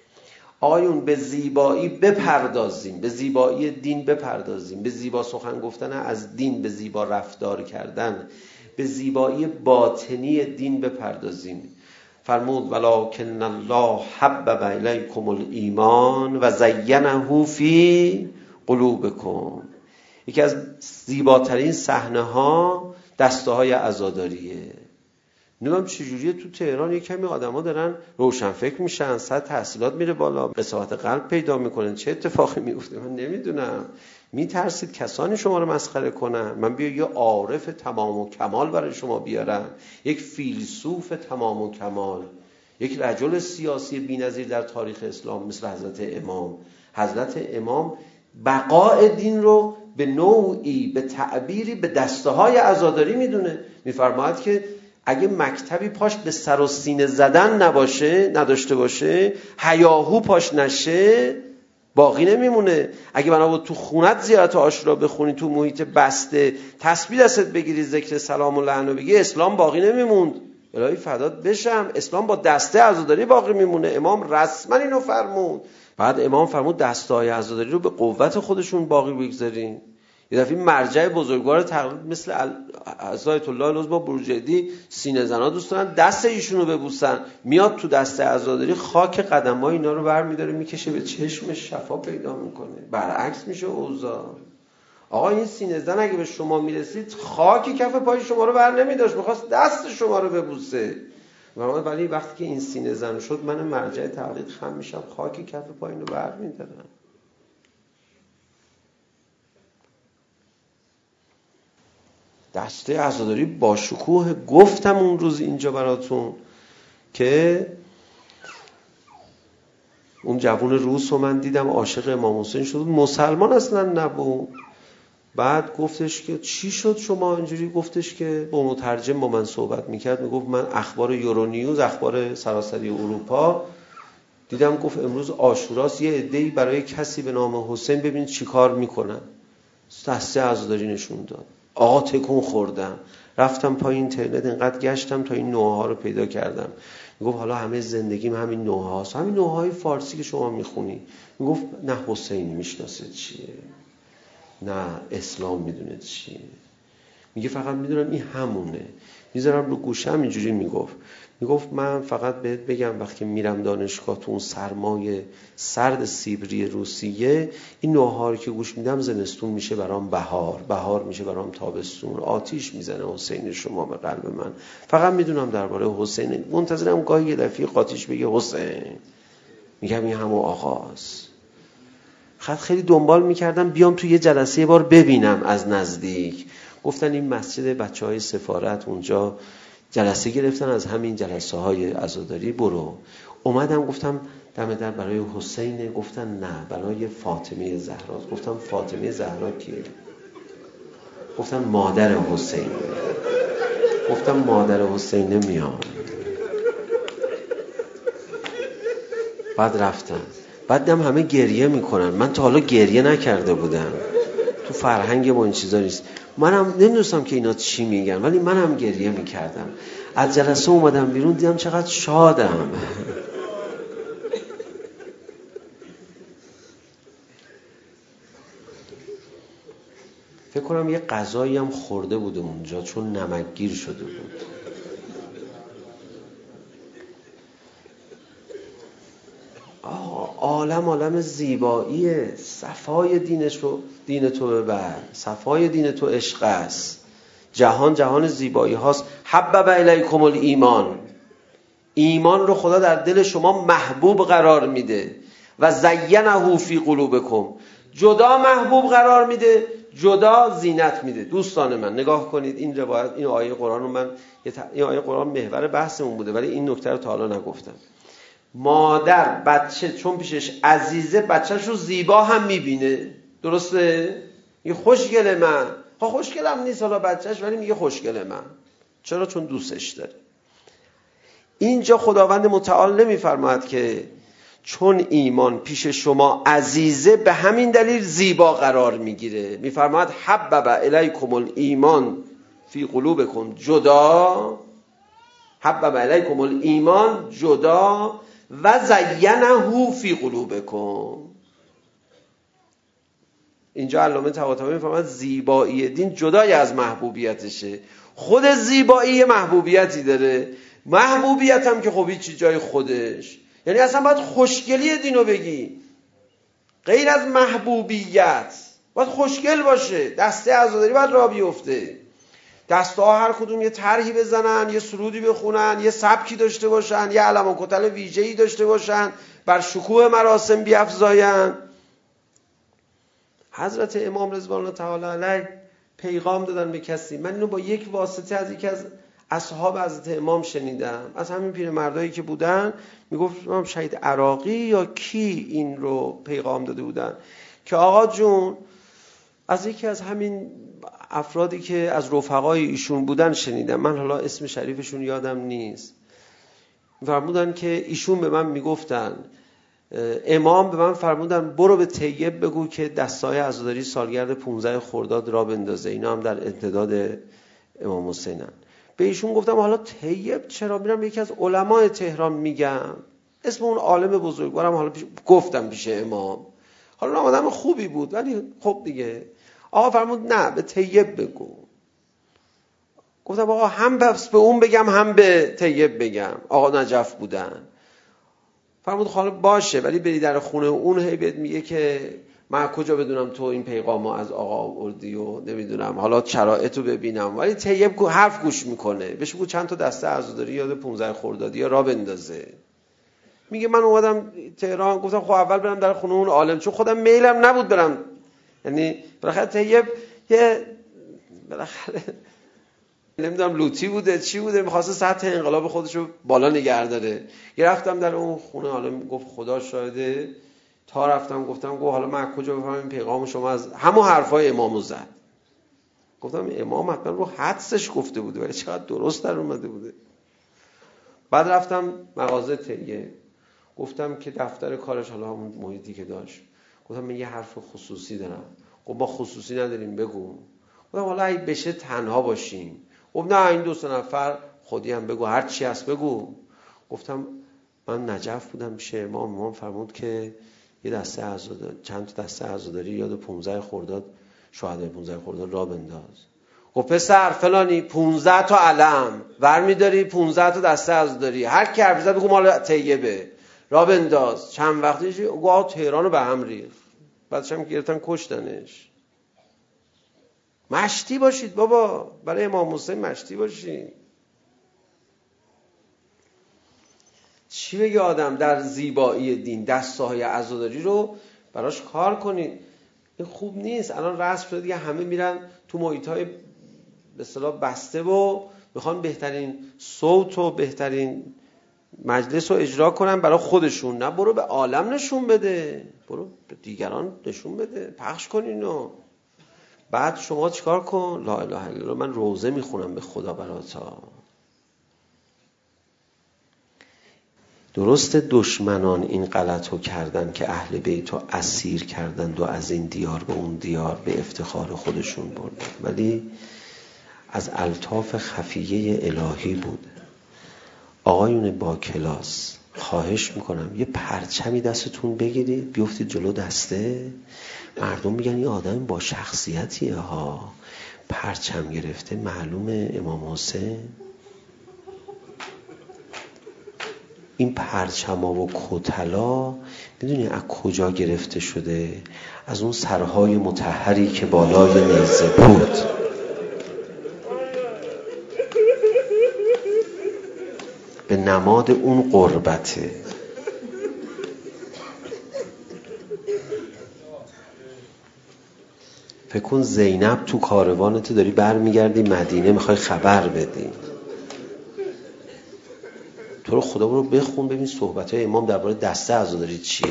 آقایون به زیبایی بپردازیم، به زیبایی دین بپردازیم، به زیبا سخن گفتن از دین، به زیبا رفتار کردن، به زیبایی باطنی دین بپردازیم. فرمود ولکن الله حبب الیکم الایمان و زینه فی قلوبکم. یکی از زیباترین صحنه ها دسته های عزاداریه. نمیدونم چجوریه تو تهران یک کمی آدما دارن روشن فکر میشن، سطح تحصیلات میره بالا، قساوت قلب پیدا میکنن، چه اتفاقی میفته من نمیدونم. میترسید کسانی شما رو مسخره کنن؟ من بیا یه عارف تمام و کمال برای شما بیارم، یک فیلسوف تمام و کمال، یک رجل سیاسی بی‌نظیر در تاریخ اسلام مثل حضرت امام. حضرت امام بقاء دین رو به نوعی، به تعبیری به دسته های عزاداری میدونه. میفرماید که اگه مکتبی پاش به سر و سینه زدن نباشه، نداشته باشه، هیاهو پاش نشه، باقی نمیمونه. اگه بنا بود تو خونت زیارت عاشورا بخونی، تو محیط بسته تسبیح دستت بگیری، ذکر سلام و لعن بگی، اسلام باقی نمیموند. الهی فدات بشم، اسلام با دسته عزاداری باقی میمونه. امام رسما اینو فرمود. بعد امام فرمود دسته‌های عزاداری رو به قوت خودشون باقی بگذارین. یه دفعه مرجع بزرگوار تقلید مثل حضرت الله العظما بروجردی، سینه زنا دوست دارن دست ایشون رو ببوسن، میاد تو دسته عزاداری خاک قدمای اینا رو برمی‌داره میکشه به چشمش، شفا پیدا میکنه. برعکس میشه اوضاع. آقا این سینه زن اگه به شما میرسید خاک کف پای شما رو بر نمیداشت، میخواست دست شما رو ببوسه. ولی وقتی که این سینه زن شد، من مرجع تقلید خم میشم، خاک کف پای رو بر میدارم. دسته عزاداری با شکوه. گفتم اون روز اینجا براتون که اون جوون روس رو من دیدم عاشق امام حسین شد، مسلمان اصلا نبود. بعد گفتش که چی شد شما اینجوری؟ گفتش که با مترجم با من صحبت میکرد، میگفت من اخبار یورونیوز، اخبار سراسری اروپا دیدم، گفت امروز عاشوراست، یه عده‌ای برای کسی به نام حسین ببین چی کار میکنن. دسته عزاداری نشون داد. آقا تکون خوردم، رفتم پای اینترنت اینقدر گشتم تا این نوحه ها رو پیدا کردم. میگفت حالا همه زندگیم همین نوحه هاست، همین نوحه های فارسی که شما میخونی. میگفت نه حسینی میشناسه چیه، نه اسلام میدونه چیه، میگه فقط میدونم این همونه. میذارم رو گوشم اینجوری میگفت میگفت من فقط بهت بگم وقتی میرم دانشگاه تو اون سرمای سرد سیبری روسیه، این نوحه‌ها که گوش میدم زمستون میشه برام بهار، بهار میشه برام تابستون، آتیش میزنه حسین شما به قلب من. فقط میدونم درباره حسین، منتظرم گاهی یه دفعه قاطیش بگه حسین، میگم این همون آقاست. خط خیلی دنبال میکردم بیام تو یه جلسه یه بار ببینم از نزدیک. گفتن این مسجد بچه های سفارت اونجا جلسه گرفتن، از همین جلسه های عزاداری برو. اومدم گفتم دم در برای حسین، گفتن نه برای فاطمه زهرا. گفتم فاطمه زهرا کیه؟ گفتن مادر حسین. گفتم مادر حسین نمیام. بعد رفتم، بعدم همه گریه میکنن، من تا حالا گریه نکرده بودم، تو فرهنگ ما این چیزا نیست. منم نمیدونستم که اینا چی میگن، ولی منم گریه میکردم. از جلسه اومدم بیرون دیدم چقدر شادم. فکر کنم یه غذایی هم خورده بود اونجا چون نمکگیر شده بود. عالم عالم زیباییه. صفای دینش رو دین تو ببر، صفای دین تو عشق است. جهان جهان زیبایی هاست. حبب الیکم الایمان، ایمان رو خدا در دل شما محبوب قرار میده. و زینه فی قلوبکم، جدا محبوب قرار میده، جدا زینت میده. دوستان من نگاه کنید این روایت، این آیه قرآن رو من، این آیه قرآن محور بحثمون بوده ولی این نکته رو تا حالا نگفتم. مادر بچه چون پیشش عزیزه بچهش رو زیبا هم میبینه، درسته؟ میگه خوشگله من. ها خوشگلم نیست حالا بچهش، ولی میگه خوشگله من. چرا؟ چون دوستش داره. اینجا خداوند متعال نمیفرماید که چون ایمان پیش شما عزیزه به همین دلیل زیبا قرار میگیره. میفرماید حبب الیکم الایمان فی قلوبکم جدا، حبب الیکم الایمان جدا و زینه فی قلوبکم. اینجا علامه طباطبایی میفرماید زیبایی دین جدای از محبوبیتشه. خود زیبایی محبوبیتی داره، محبوبیت هم که خب هیچ جای خودش، یعنی اصلا باید خوشگلی دینو بگی، غیر از محبوبیت باید خوشگل باشه. دسته عزاداری باید راه بیفته، دسته ها هر کدوم یه طرحی بزنن، یه سرودی بخونن، یه سبکی داشته باشن، یه علم و کتل ویژه‌ای داشته باشن، بر شکوه مراسم بیفزاین. حضرت امام رضوان الله تعالی علیه پیغام دادن به کسی، من اینو با یک واسطه از یکی از اصحاب حضرت امام شنیدم، از همین پیرمردایی که بودن، میگفت شهید عراقی یا کی این رو پیغام داده بودن که آقا جون، از یکی از همین افرادی که از رفقای ایشون بودن شنیدم، من حالا اسم شریفشون یادم نیست، فرمودن که ایشون به من میگفتن، امام به من فرمودن برو به طیب بگو که دستای عزاداری سالگرد پانزده خرداد را بندازه. اینا هم در امتداد امام حسینن. به ایشون گفتم حالا طیب چرا؟ میرم یکی از علمای تهران میگم، اسم اون عالم بزرگوارم حالا پیش... گفتم پیش امام. حالا آدم خوبی بود ولی خب دیگه. آقا فرمود نه به طیب بگو. گفتم آقا هم بس به اون بگم هم به طیب بگم. آقا نجف بودن. فرمود حالا باشه، ولی بری در خونه اون هی بهت میگه که من کجا بدونم تو این پیغامو از آقا آوردی و نمیدونم حالا شرایطو ببینم، ولی طیب حرف گوش میکنه. بهش بگو چند تا دسته عزاداری یاد پانزده خردادی یا را بندازه. میگه من اومدم تهران، گفتم خب اول برم در خونه اون عالم، چون خودم میلم نبود برم، یعنی بالاخره طیب یه بالاخره نمیدونم لوتی بوده چی بوده، میخواسته سطح انقلاب خودشو بالا نگه داره. یه رفتم در اون خونه عالم، گفت خدا شاهده، تا رفتم گفتم گفت حالا من کجا بفهمم پیغام شما از همون حرفای امامو زد. گفتم امام حتما رو حدسش گفته بوده ولی چقدر درست در اومده بوده. بعد رفتم مغازه طیب، گفتم که دفتر کارش حالا همون محیطی که داشت، گفتم من یه حرف خصوصی دارم. گفت ما خصوصی نداریم بگو. گفتم حالا اگه بشه تنها باشیم. گفت نه این دو سه نفر خودی هم بگو، هر چی هست بگو. گفتم من نجف بودم پیش امام، امام فرمود که یه دسته عزاداری، چند تا دسته عزاداری یاد پانزده خرداد شهدای پانزده خرداد را بنداز. گفت پسر فلانی پانزده تا علم برمی‌داری، پانزده تا دسته عزاداری، هر کی حرف زد بگو مال طیبه، را بنداز. چند وقتیش گواه تهران رو به هم ریخت، بعدش هم گرفتن کشتنش. مشتی باشید بابا، برای امام حسین مشتی باشید. چی بگه آدم در زیبایی دین؟ دسته های عزاداری رو براش کار کنید. این خوب نیست. الان رسم شده دیگه، همه میرن تو محیط های به اصطلاح بسته و میخوان بهترین صوت و بهترین مجلس رو اجرا کنن برای خودشون. نه، برو به عالم نشون بده، برو به دیگران نشون بده، پخش کن اینو. بعد شما چیکار کن؟ لا اله الا الله، من روزه میخونم به خدا براتا. درست دشمنان این غلط رو کردن که اهل بیت رو اسیر کردند و از این دیار به اون دیار به افتخار خودشون بردن، ولی از الطاف خفیه الهی بود. آقایون با کلاس، خواهش میکنم یه پرچمی دستتون بگیرید بیفتید جلو دسته، مردم میگن این آدم با شخصیتیه ها، پرچم گرفته، معلومه امام حسین. این پرچما و کتلا میدونی از کجا گرفته شده؟ از اون سرهای مطهری که بالای نیزه بود. به نماد اون قربته. فکر کن زینب تو کاروانت داری برمیگردی مدینه، میخوای خبر بدی. تو رو خدا برو بخون ببین صحبت‌های امام درباره دسته عزاداری چیه.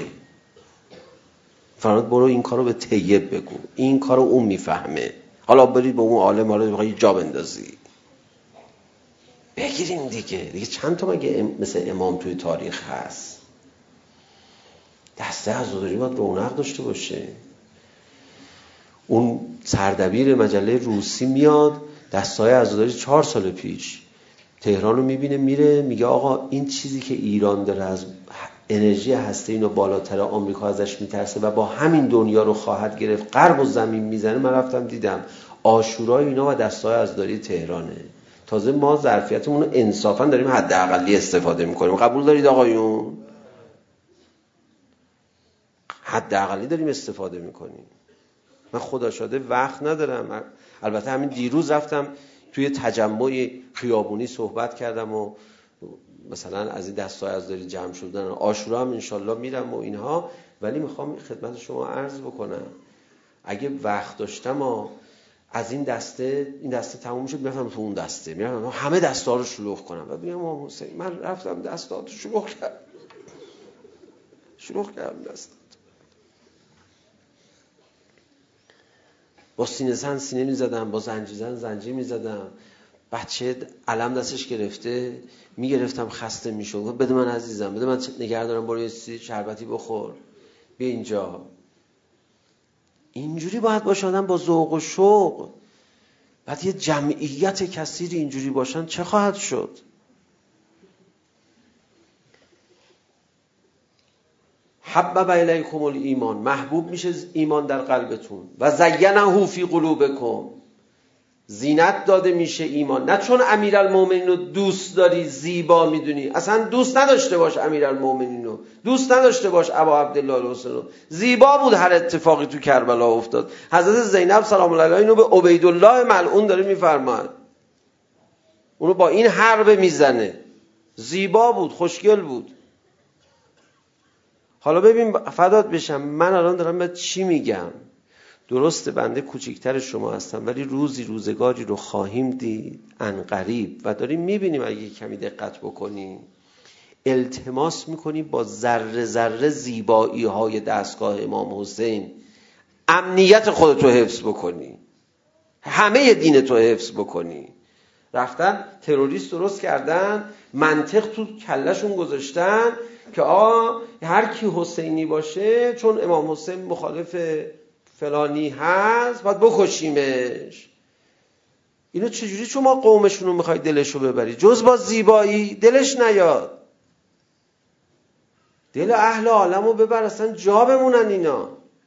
فرمود برو این کارو به طیب بگو، این کارو اون میفهمه. حالا برید به اون عالم، حالا میخوای جا بندازی. بگیرین دیگه. دیگه چند تا مگه مثل امام توی تاریخ هست؟ دسته عزاداری باید رونق داشته باشه. اون سردبیر مجله روسی میاد، دسته‌های عزاداری چهار سال پیش تهران رو میبینه، میره میگه آقا این چیزی که ایران داره از انرژی هسته اینو بالاتر، آمریکا ازش میترسه و با همین دنیا رو خواهد گرفت، غرب و زمین میزنه. من رفتم دیدم عاشورای اینا و دسته‌های عزاداری تهرانه. تازه ما ظرفیتمون رو انصافا داریم حداقلی استفاده میکنیم. قبول دارید آقایون؟ حداقلی داریم استفاده میکنیم. من خدا شاده وقت ندارم. البته همین دیروز رفتم توی تجمع خیابونی صحبت کردم و مثلا از این دسته‌های عزاداری جمع شدن، عاشورا هم انشالله میرم و اینها. ولی میخوام خدمت شما عرض بکنم اگه وقت داشتم و از این دسته این دسته تموم شد میرفتم تو اون دسته، میرفتم همه دسته‌ها رو شلوغ کنم و بگم امام حسین من رفتم دسته‌ها رو شلوغ کردم، شلوغ کردم دسته‌ها. با سینه زن سینه میزدم، با زنجیر زن زنجیر میزدم. بچه علم دستش گرفته میگرفتم، خسته میشد. بده من عزیزم، بده من نگه دارم، برو یه شربتی بخور، بیا اینجا. اینجوری باید باشه آدم، با ذوق و شوق. بعد یه جمعیت کثیری اینجوری باشن چه خواهد شد؟ حبب الیکم الایمان، محبوب میشه ایمان در قلبتون. و زینه فی قلوبکم، زینت داده میشه ایمان. نه چون امیرالمومنین رو دوست داری زیبا میدونی، اصلا دوست نداشته باش امیرالمومنین رو، دوست نداشته باش ابا عبدالله الحسین رو. زیبا بود هر اتفاقی تو کربلا افتاد. حضرت زینب سلام الله علیها اینو به عبیدالله ملعون داره میفرماید، اونو با این حرب میزنه. زیبا بود، خوشگل بود. حالا ببین فدات بشم، من الان دارم به چی میگم. درسته بنده کوچکتر شما هستم، ولی روزی روزگاری رو خواهیم دید عنقریب و داریم میبینیم. اگه کمی دقت بکنیم التماس میکنیم با ذره ذره زیبایی های دستگاه امام حسین امنیت خودتو حفظ بکنی، همه دینتو حفظ بکنی. رفتن تروریست درست کردن، منطق تو کلشون گذاشتن که آ هر کی حسینی باشه چون امام حسین مخالف فلانی هست باید بکشیمش. اینو چجوری شما قومشون رو میخوای دلشو ببری؟ جز با زیبایی دلش نیاد. دل اهل عالم رو ببر، اصلا جا بمونن اینا.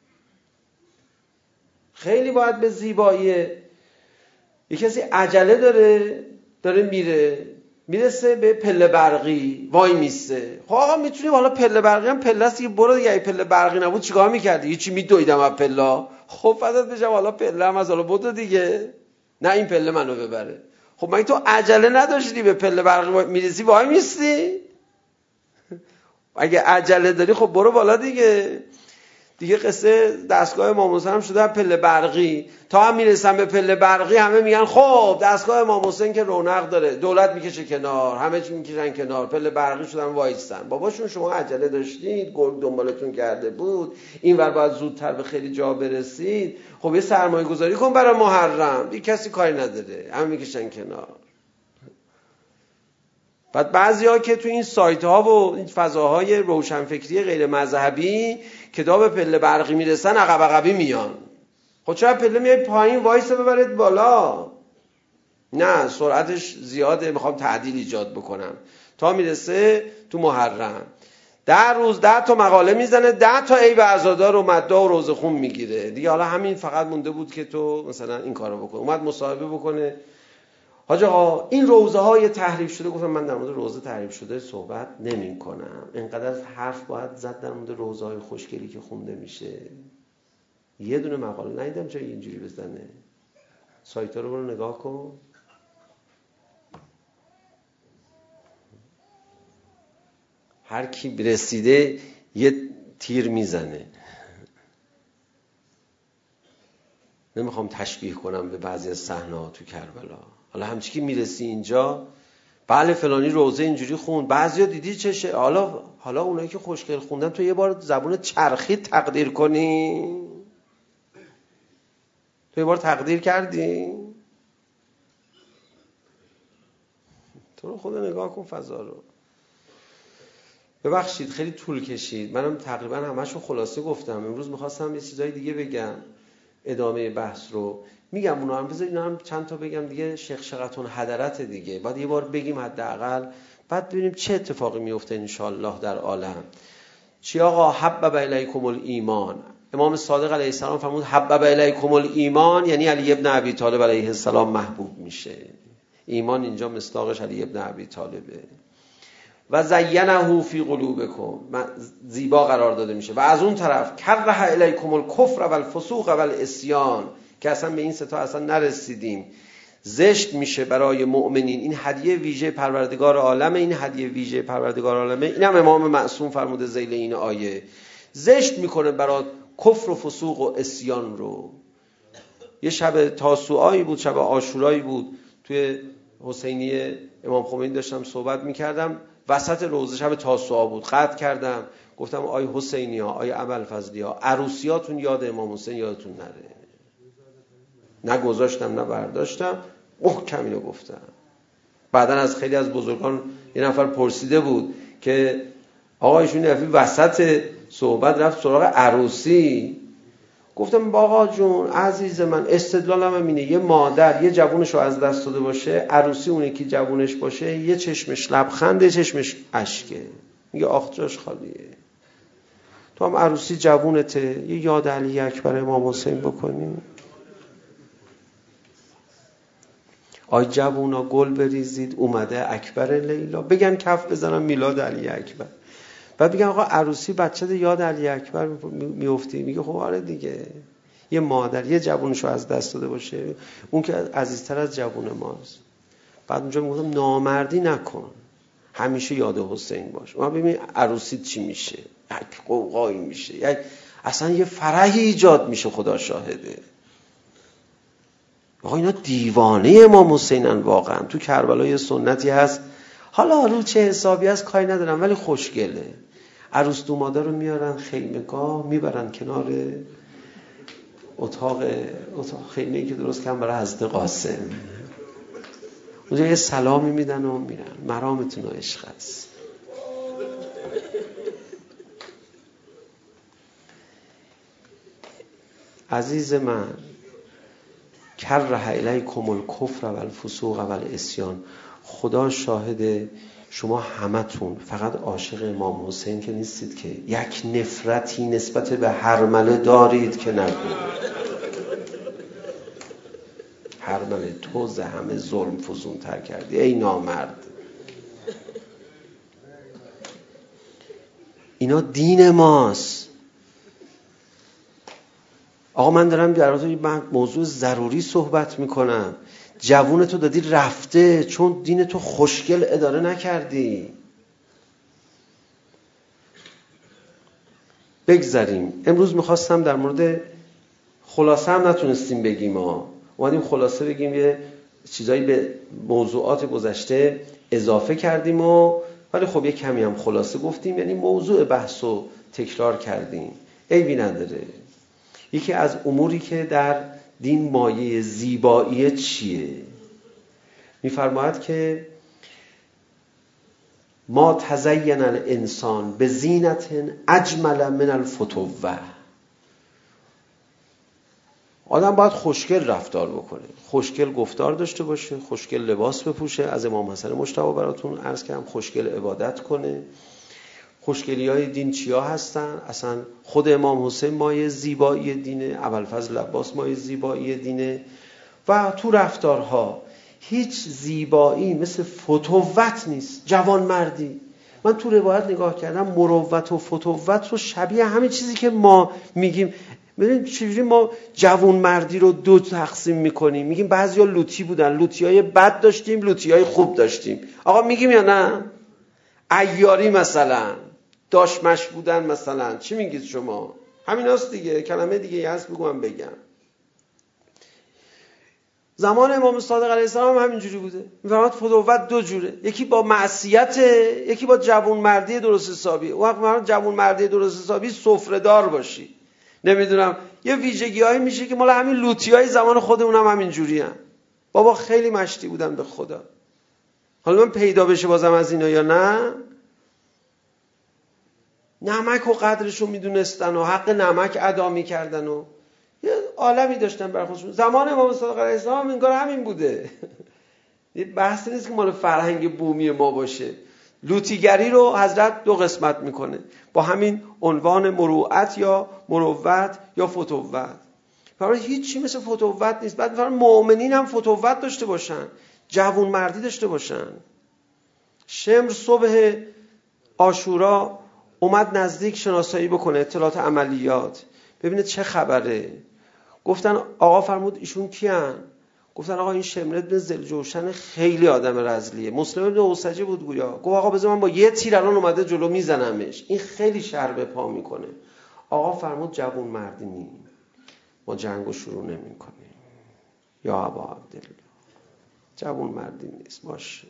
خیلی باید به زیباییه. یه کسی عجله داره داره میره میرسه به پله برقی، وای میسته. خب آقا میتونیم حالا پله برقی هم پله است دیگه، برو دیگه. پله برقی نبود چیکار میکردی؟ هیچی میدویدم از پله. خب فدات بشم، حالا پله هم از حالا بدو دیگه، نه این پله منو ببره. خب مگه تو عجله نداشتی به پله برقی میرسی وای میستی؟ اگه عجله داری خب برو بالا دیگه. دیگه قصه دستگاه امام حسین هم شده پله برقی. تا هم میرسن به پله برقی همه میگن خب دستگاه امام حسین که رونق داره، دولت میکشه کنار، همه چی میکشن کنار، پله برقی شدن وایستن. باباشون شما عجله داشتید، گرگ دنبالتون کرده بود، اینور باید زودتر به خیلی جا برسید. خب یه سرمایه گذاری کن برای محرم، دیگه کسی کاری نداره، همه میکشن کنار. بعد بعضیا که تو این سایت ها و این فضاهای روشنفکری غیر مذهبی که دا به پله برقی میرسن عقب عقبی میان. خب چرا پله میای پایین وایسه ببرید بالا؟ نه سرعتش زیاده، میخوام تعدیل ایجاد بکنم. تا میرسه تو محرم ده روز ده تا مقاله میزنه، ده تا عیب عزادار و مدعا و روزه خون میگیره دیگه. حالا همین فقط مونده بود که تو مثلا این کارو بکنه. اومد مصاحبه بکنه، حاج آقا این روزه های تحریف شده. گفتم من در مورد روزه تحریف شده صحبت نمی کنم. اینقدر حرف باید زد در مورد روزه های خوشگلی که خونده میشه. یه دونه مقاله ندیدم چرا اینجوری بزنه. سایت ها رو برو نگاه کن. هر کی رسیده یه تیر میزنه. نمیخوام تشبیه کنم به بعضی از صحنه‌ها تو کربلا. حالا همچی که میرسی اینجا، بله فلانی روزه اینجوری خوند، بعضیا دیدی چشه. حالا حالا اونایی که خوشگل خوندن تو یه بار زبون چرخی تقدیر کنی، تو یه بار تقدیر کردی؟ تو رو خدا نگاه کن فضا رو. ببخشید خیلی طول کشید، منم تقریبا همه‌شو خلاصه گفتم. امروز میخواستم یه چیزای دیگه بگم، ادامه بحث رو میگم. اونا هم بذار اینا هم چند تا بگم دیگه. شخشقتون حضرت دیگه بعد یه بار بگیم حداقل، بعد ببینیم چه اتفاقی میفته انشالله در عالم. چی آقا؟ حبب الیکم الایمان. امام صادق علیه السلام فرمود حبب الیکم الایمان یعنی علی ابن ابی طالب علیه السلام محبوب میشه. ایمان اینجا مصداقش علی ابن ابی طالبه. و زینه فی قلوبکم، زیبا قرار داده میشه. و از اون طرف کره الیکم الکفر و الفسوق و العصیان، که اصلا به این ستا اصلا نرسیدیم. زشت میشه برای مؤمنین. این هدیه ویژه پروردگار عالمه. این هدیه ویژه پروردگار عالمه. اینم امام معصوم فرموده ذیل این آیه. زشت میکنه برای کفر و فسوق و عصیان رو. یه شب تاسوعایی بود، شب عاشورایی بود، توی حسینیه امام خمینی داشتم صحبت میکردم، وسط روزه شب تاسوعا بود. قطع کردم گفتم آی حسینی ها، آی ابوالفضلی ها، عروسیاتون یاد امام حسین یادتون نره. نه گذاشتم نه برداشتم، محکم اینو گفتم. بعدن از خیلی از بزرگان یه نفر پرسیده بود که آقا ایشون دفعه وسط صحبت رفت سراغ عروسی. گفتم آقا جون عزیز من، استدلالم هم اینه، یه مادر یه جوونشو از دست داده باشه، عروسی اونه که جوونش باشه، یه چشمش لبخنده، چشمش اشکه، میگه آخ جاش خالیه. تو هم عروسی جوونته، یه یاد علی اکبر امام حسین بکنی. آی جوونا گل بریزید اومده اکبر لیلا، بگن کف بزنم میلاد علی اکبر. بعد بگن آقا عروسی بچه یاد علی اکبر میفتی. میگه خب آره دیگه، یه مادر یه جوونشو از دست داده باشه، اون که عزیزتر از جوون ماست. بعد اونجا میگم نامردی نکن، همیشه یاد حسین باش. ما ببین عروسی چی میشه، یک قوقایی میشه، یک اصلا یه فرحی ایجاد میشه. خدا شاهده. آقا اینا دیوانه امام حسینن واقعا. تو کربلا یه سنتی هست، حالا رو چه حسابی هست کاری ندارم، ولی خوشگله. عروس دوماده رو میارن خیمه‌گاه، میبرن کنار اتاق اتاق خیمه‌ای که درست کردن برای حضرت قاسم. اونجا یه سلامی میدن و میرن. مرامتون و عشق است. عزیز من، کره الیکم الکفر و الفسوق و العصیان. خدا شاهد شما همتون فقط عاشق امام حسین که نیستید که یک نفرتی نسبت به هرمله دارید که نگو. هرمله تو ز همه ظلم فزون تر کردی ای نامرد. اینا دین ماست. آقا من دارم در مورد موضوع ضروری صحبت میکنم. جوون تو دادی رفته چون دین تو خوشگل اداره نکردی. بگذاریم. امروز میخواستم در مورد خلاصه هم نتونستیم بگیم، ما اومدیم خلاصه بگیم، یه چیزایی به موضوعات گذشته اضافه کردیم و ولی خب یه کمی هم خلاصه گفتیم، یعنی موضوع بحثو تکرار کردیم، عیبی نداره. یکی از اموری که در دین مایه زیبایی چیه؟ میفرماید که ما تزین الانسان به زینت اجمل من الفتوه. آدم باید خوشگل رفتار بکنه، خوشگل گفتار داشته باشه، خوشگل لباس بپوشه. از امام حسن مجتبی براتون عرض کردم خوشگل عبادت کنه. خوشگلی های دین چیا هستن؟ اصلا خود امام حسین مایه زیبایی دینه، ابوالفضل عباس مایه زیبایی دینه و تو رفتارها هیچ زیبایی مثل فتوت نیست. جوان مردی، من تو روایت نگاه کردم مروت و فتوت رو شبیه همین چیزی که ما میگیم. ببین چجوری ما جوان مردی رو دو تقسیم میکنیم، میگیم بعضیا لوتی بودن، لوتیای بد داشتیم، لوتیای خوب داشتیم. آقا میگیم یا نه؟ عیاری مثلا داشمش بودن مثلا، چی میگید شما؟ همین هست دیگه، کلمه دیگه هست بگو من بگم. زمان امام صادق علیه السلام هم همینجوری بوده. میفرماد فتوت دو جوره، یکی با معصیت، یکی با جوان مردی درست حسابی. وقت من جوان مردی درست حسابی سفره دار باشی، نمیدونم یه ویژگی‌هایی میشه که مال همین لوتیای زمان خودمون هم همینجوری هم. بابا خیلی مشتی بودن به خدا. حالا من پیدا بشه بازم از اینا یا نه؟ نمک و قدرش رو میدونستن و حق نمک ادا میکردن و یه عالمی داشتن برای خودشون. زمان امام صادق علیه السلام انگار همین بوده. یه بحثی نیست که مال فرهنگ بومی ما باشه. لوتیگری رو حضرت دو قسمت میکنه با همین عنوان مروءت یا مروت یا فتوت. برای هیچی مثل فتوت نیست. بعد برای مؤمنین هم فتوت داشته باشن، جوان مردی داشته باشن. شمر صبح عاشورا اومد نزدیک شناسایی بکنه، اطلاعات عملیات، ببینه چه خبره. گفتن آقا فرمود ایشون کیان؟ گفتن آقا این شمر ابن ذوالجوشن خیلی آدم رذلیه. مسلم ابن اوسجی بود گویا. گفت آقا بذار من با یه تیر الان اومده جلو میزنمش، این خیلی شر به پا میکنه. آقا فرمود جوان مردی نی، ما جنگو شروع نمی کنیم. یا ابا عبدالله جوان مردی نیست. باشه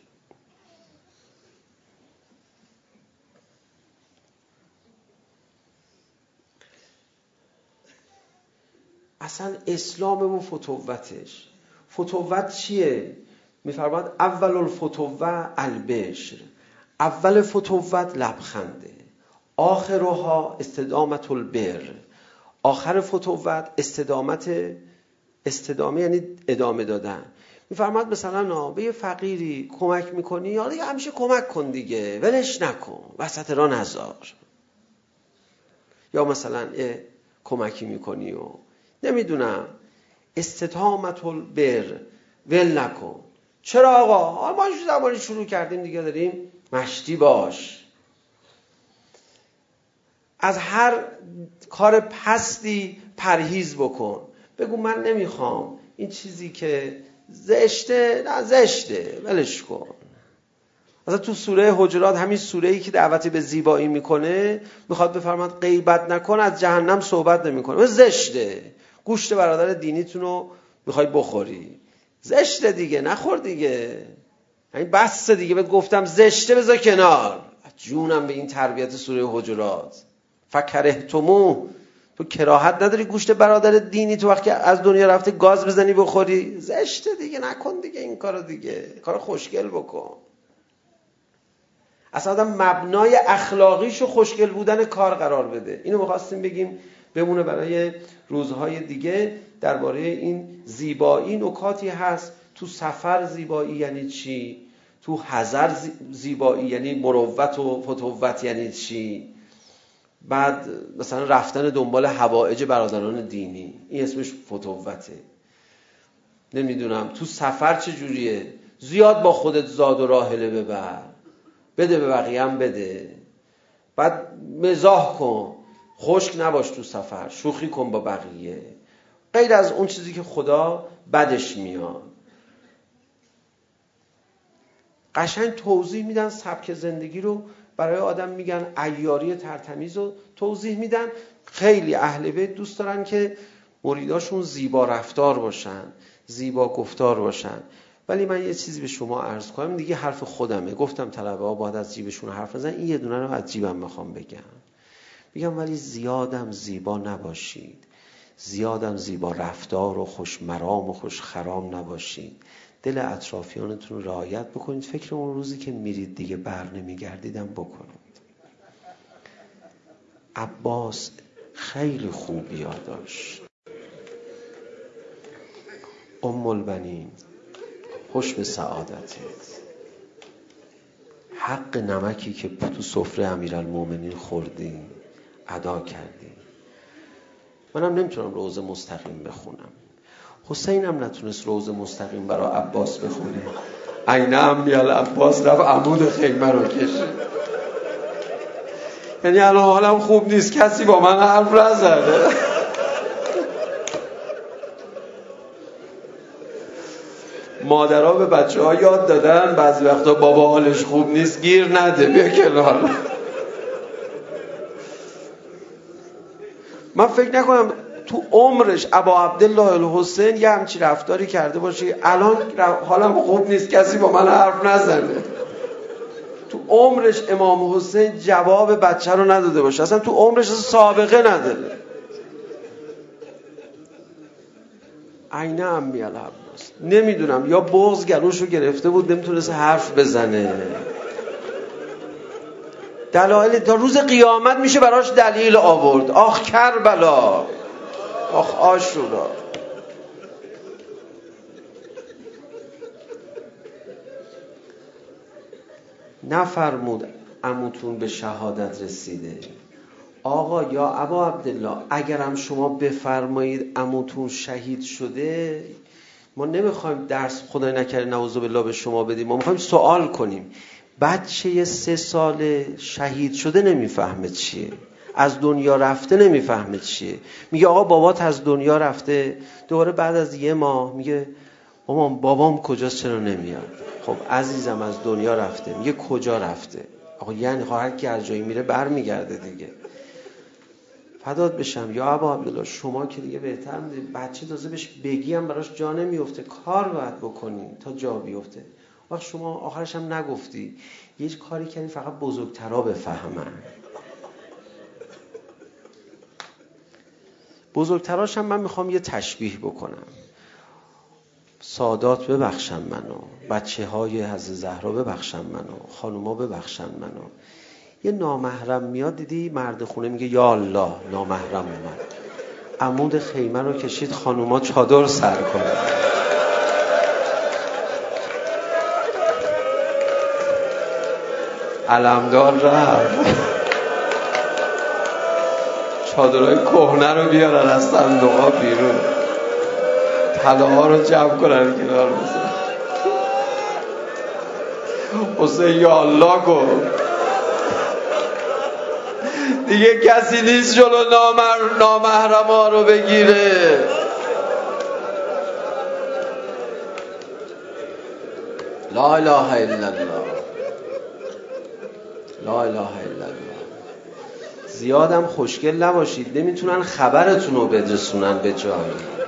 اصلا اسلام و فتوتش. فتوت چیه؟ میفرماد اول الفتوه البشر. اول فتوت لبخنده، آخرها استدامت البر. آخر فتوت استدامت، استدامه یعنی ادامه دادن. میفرماد مثلا به یه فقیری کمک میکنی، یا دیگه همیشه کمک کن دیگه، ولش نکن، وسط راه نذار. یا مثلا کمکی میکنی و نمیدونم استدامت البر، ول نکن. چرا آقا؟ حالا ما زبانی شروع کردیم دیگه، داریم مشتی باش. از هر کار پستی پرهیز بکن. بگو من نمیخوام این چیزی که زشته، نه زشته، ولش کن. مثلا تو سوره حجرات، همین سوره‌ای که دعوت به زیبایی میکنه، میخواد بفرماد غیبت نکن، از جهنم صحبت نمیکنه. زشته، گوشت برادر دینیتون رو میخوای بخوری، زشته دیگه، نخور دیگه. یعنی بس دیگه، بهت گفتم زشته، بذار کنار. جونم به این تربیت سوره حجرات. فکرهتمو، تو کراهت نداری گوشت برادر دینی تو وقتی از دنیا رفته گاز بزنی بخوری؟ زشته دیگه، نکن دیگه این کارو دیگه، کار خوشگل بکن. اصلا آدم مبنای اخلاقیشو خوشگل بودن کار قرار بده. اینو می‌خواستیم بگیم بمونه برای روزهای دیگه. درباره این زیبایی نکاتی هست. تو سفر زیبایی یعنی چی؟ تو حضر زیبایی یعنی مروت و فتوت یعنی چی؟ بعد مثلا رفتن دنبال حوائج برادران دینی، این اسمش فتوته. نمیدونم تو سفر چه جوریه؟ زیاد با خودت زاد و راحله ببر، بده به بقیه هم بده. بعد مزاح کن، خشک نباش تو سفر، شوخی کن با بقیه، غیر از اون چیزی که خدا بدش میاد. قشنگ توضیح میدن سبک زندگی رو برای آدم، میگن عیاری ترتمیز رو توضیح میدن. خیلی اهل بیت دوست دارن که مریداشون زیبا رفتار باشن، زیبا گفتار باشن. ولی من یه چیزی به شما عرض کنم، دیگه حرف خودمه. گفتم طلبه ها باید از جیبشون حرف بزنن، این یه دونه رو از جیبم میخوام بگم. میگم ولی زیادم زیبا نباشید، زیادم زیبا رفتار و خوش مرام و خوش خرام نباشید. دل اطرافیانتون رو رعایت بکنید. فکر اون روزی که میرید دیگه بر نمیگردیدم بکنید. عباس خیلی خوب یاد داشت. ام البنین، خوش به سعادتت. حق نمکی که تو سفره امیرالمومنین خوردی ادا کردی. منم نمیتونم روضه مستقیم بخونم، حسینم نتونست روضه مستقیم برای عباس بخونه. عینه امیال عباس رفت عمود خیمه رو کشید. یعنی الان حالم خوب نیست، کسی با من حرف نزده. مادرها به بچه ها یاد دادن بعضی وقتا بابا حالش خوب نیست گیر نده، بیا کنار. من فکر نکنم تو عمرش ابا عبدالله الحسین یه همچی رفتاری کرده باشه الان حالم خوب نیست کسی با من حرف نزنه. تو عمرش امام حسین جواب بچه رو نداده باشه، اصلا تو عمرش سابقه نداره. عینه امی العباس نمیدونم یا بغض گلوشو گرفته بود نمیتونست حرف بزنه. دلایل تا روز قیامت میشه براش دلیل آورد. آخ کربلا، آخ عاشورا. نفرمود عموتون به شهادت رسیده. آقا یا ابا عبدالله اگرم شما بفرمایید عموتون شهید شده، ما نمیخوایم درس خدای نکرده نعوذ بالله به شما بدیم، ما میخوایم سوال کنیم. بچه سه ساله شهید شده نمیفهمه چیه، از دنیا رفته نمیفهمه چیه. میگه آقا بابات از دنیا رفته. دوباره بعد از یه ماه میگه مامان بابام کجاست چرا نمیاد؟ خب عزیزم از دنیا رفته. میگه کجا رفته؟ آقا یعنی هر کی هر جایی میره برمیگرده دیگه. فدات بشم یا ابا عبدالله شما که دیگه بهتر میدونید، بچه تازه بهش بگیم براش جا نمیفته، کار باید بکنین تا جا بیفته. وقت شما آخرش هم نگفتی، یه کاری کردین فقط بزرگترا بفهمن. بزرگتراش هم من میخوام یه تشبیه بکنم. سادات ببخشن منو، بچه های حضرت زهرا ببخشن منو، خانوما ببخشن منو. یه نامحرم میاد دیدی مرد خونه میگه یا الله نامحرم اومد، عمود خیمه رو کشید خانوما چادر سر کنه. علمدار رفت چادرهای کهنه رو بیارن از صندوقا بیرون، طلاها رو جمع کنن کنار بزن. حسین یا الله گفت دیگه کسی نیست جلو نامر... نامحرم ها رو بگیره. لا اله الا الله، لا اله الا الله. زیادم خوشگل نباشید، نمیتونن خبرتون رو بدرسونن به جایی.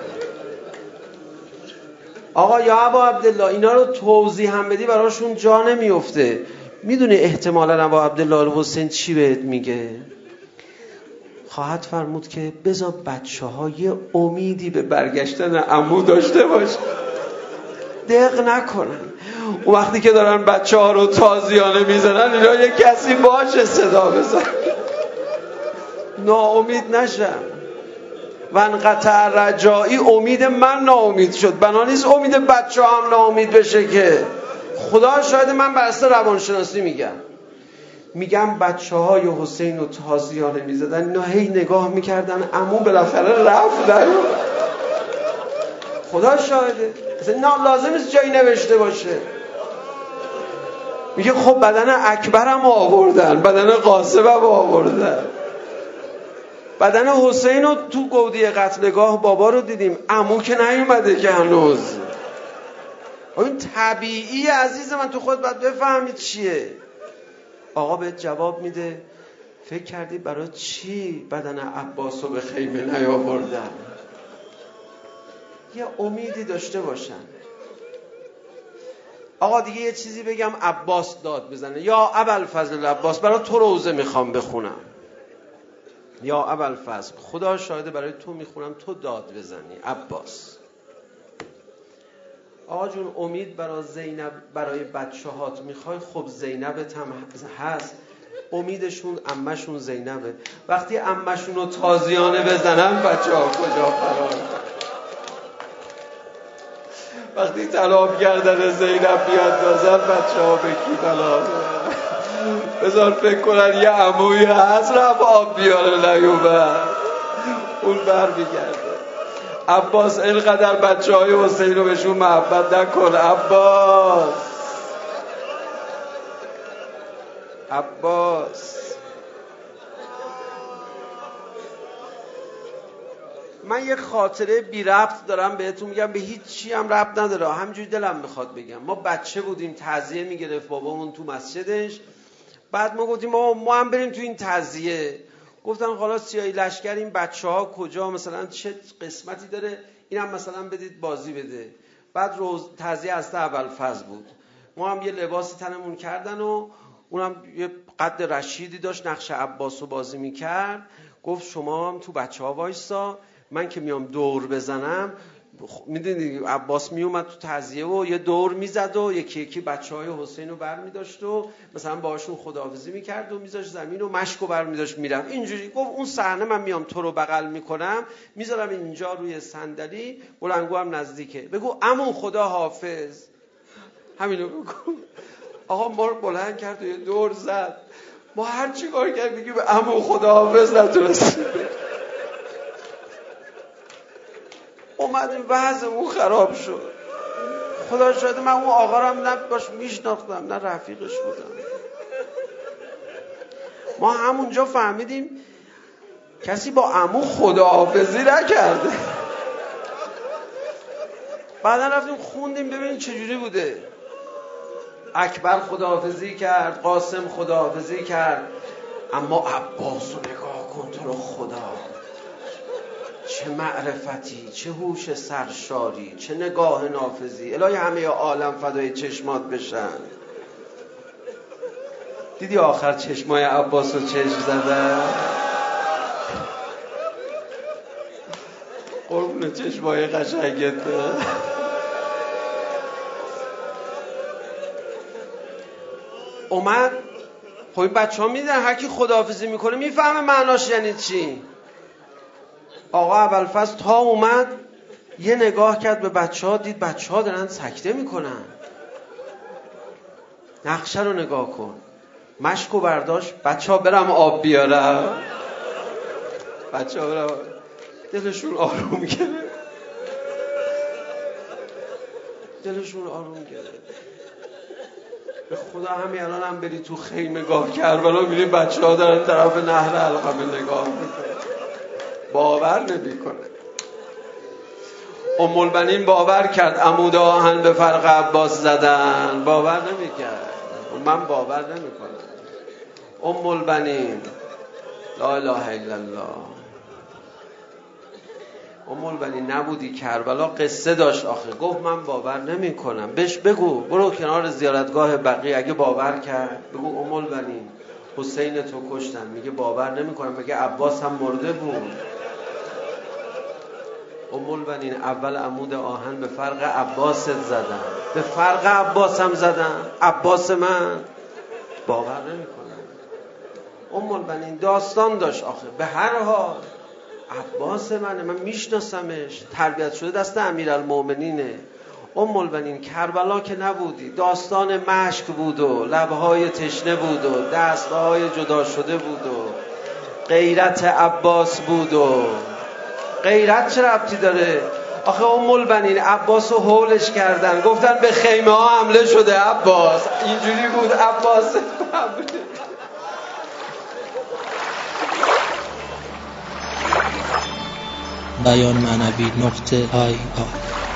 آقا یا ابا عبدالله اینا رو توضیح هم بدی براشون جا نمیفته. میدونی احتمالاً ابا عبدالله الحسین چی بهت میگه؟ خواهد فرمود که بذار بچه ها یه امیدی به برگشتن عمو داشته باشه، دق نکنن. اون وقتی که دارن بچه ها رو تازیانه میزنن اینا یه کسی باشه صدا بزن، ناامید نشن. و انقطع رجایی، امید من ناامید شد. بنا نیست امید بچه هم ناامید بشه که. خدا شاید من بر اساس روانشناسی میگم میگم بچه های حسین و تازیانه میزدن، اینا هی نگاه میکردن عمو بالاخره رفت نیومد. خدا شاهده، نه لازم نیست جایی نوشته باشه. میگه خب بدن اکبرم آوردن، بدن قاسمم آوردن، بدن حسین رو تو گودی قتلگاه بابا رو دیدیم، عمو که نیومده که هنوز. این طبیعیه عزیز من، تو خود باید بفهمید چیه. آقا بهت جواب میده فکر کردی برای چی بدن عباس رو به خیمه نیاوردن؟ یه امیدی داشته باشن. آقا دیگه یه چیزی بگم عباس داد بزنه، یا ابوالفضل عباس برای تو روزه میخوام بخونم، یا ابوالفضل خدا شاهده برای تو میخونم تو داد بزنی عباس. آقا جون امید برای زینب، برای بچه هات میخوای، خب زینبت هم هست، امیدشون عمه‌شون زینبه. وقتی عمه‌شون رو تازیانه بزنن بچه ها کجا فرار؟ وقتی طلاق گردن زینب بیاد بازن بچه ها به کی بلا بذار فکر کنن یه عمویی هست رفت آب بیاره نیومد، اون بر میگرده. عباس اینقدر بچه های حسین رو بهشون محبت نکن. عباس عباس من یه خاطره بی ربط دارم بهتون میگم، به هیچ چی هم ربط نداره، همینجوری دلم میخواد بگم. ما بچه بودیم، تعزیه میگرفت بابامون تو مسجدش، بعد ما گفتیم ما ما هم بریم تو این تعزیه. گفتن حالا سیاهی لشکر این بچه ها کجا مثلا چه قسمتی داره، این هم مثلا بدید بازی بده. بعد روز تعزیه از ابوالفضل بود، ما هم یه لباسی تنمون کردن و اونم یه قد رشیدی داشت، نقش عباس رو بازی میکرد. گفت شما هم تو بچه ها وایسا، من که میام دور بزنم. میدونی عباس میومد تو تعزیه و یه دور میزد و یکی یکی بچه های حسین رو بر میداشت و مثلا باشون خداحافظی میکرد و میذاشت زمین و مشک رو بر میداشت میرفت اینجوری. گفت اون صحنه من میام تو رو بغل میکنم، میذارم اینجا روی صندلی، بلنگو هم نزدیکه، بگو عمو خدا حافظ، همینو بگو. آقا ما رو بلند کرد و یه دور زد، ما هر چی کار کرد بگیم عمو خدا حافظ نتونستیم. اومدیم وضعمون خراب شد. خدا شاید من اون آقا رو هم نه باش میشناختم نه رفیقش بودم. ما همونجا فهمیدیم کسی با عمو خداحافظی نکرده. بعدا رفتیم خوندیم ببینیم چجوری بوده. اکبر خداحافظی کرد، قاسم خداحافظی کرد، اما عباس رو نگاه کن تو رو خدا، چه معرفتی، چه هوش سرشاری، چه نگاه نافذی، الهی همه عالم فدای چشمات بشن. دیدی آخر چشمای عباس رو چشم زدن؟ قربون چشمای قشنگت. اومد خب این بچه ها میدن هر کی خداحافظی میکنه میفهمه معناش یعنی چی. آقا ابوالفضل تا اومد یه نگاه کرد به بچه ها، دید بچه ها دارن سکته میکنن. نقشه رو نگاه کن، مشکو برداشت، بچه ها برم آب بیارم، بچه ها برم. دلشون آروم گرفت، دلشون آروم گرفت. به خدا همین الان هم بری تو خیمگاه کربلا میری بچه ها دارن طرف نهر علقمه نگاه میکنن، باور نمیکنه. ام البنین باور کرد عمود آهن به فرق عباس زدن، باور نمیکرد. من باور نمیکنم. ام البنین لا اله الا الله. ام البنین نبودی کربلا، قصه داشت آخه. گفت من باور نمیکنم. بهش بگو برو کنار زیارتگاه بقیع، اگه باور کرد بگو ام البنین حسین تو کشتن. میگه باور نمیکنم. میگه عباس هم مرده بود. ام البنین اول عمود آهن به فرق عباست زدن، به فرق عباس هم زدن. عباس من باور نمیکنم. ام البنین داستان داشت آخه. به هر حال عباس منه، من میشناسمش، تربیت شده دست امیرالمومنینه. ام البنین کربلا که نبودی، داستان مشک بود و لبهای تشنه بود و دستهای جدا شده بود و غیرت عباس بود. و غیرت چه ربطی داره؟ آخه ام البنین عباس رو هولش کردن، گفتن به خیمه ها حمله شده عباس، اینجوری بود عباس. بیان معنوی نقطه آی آی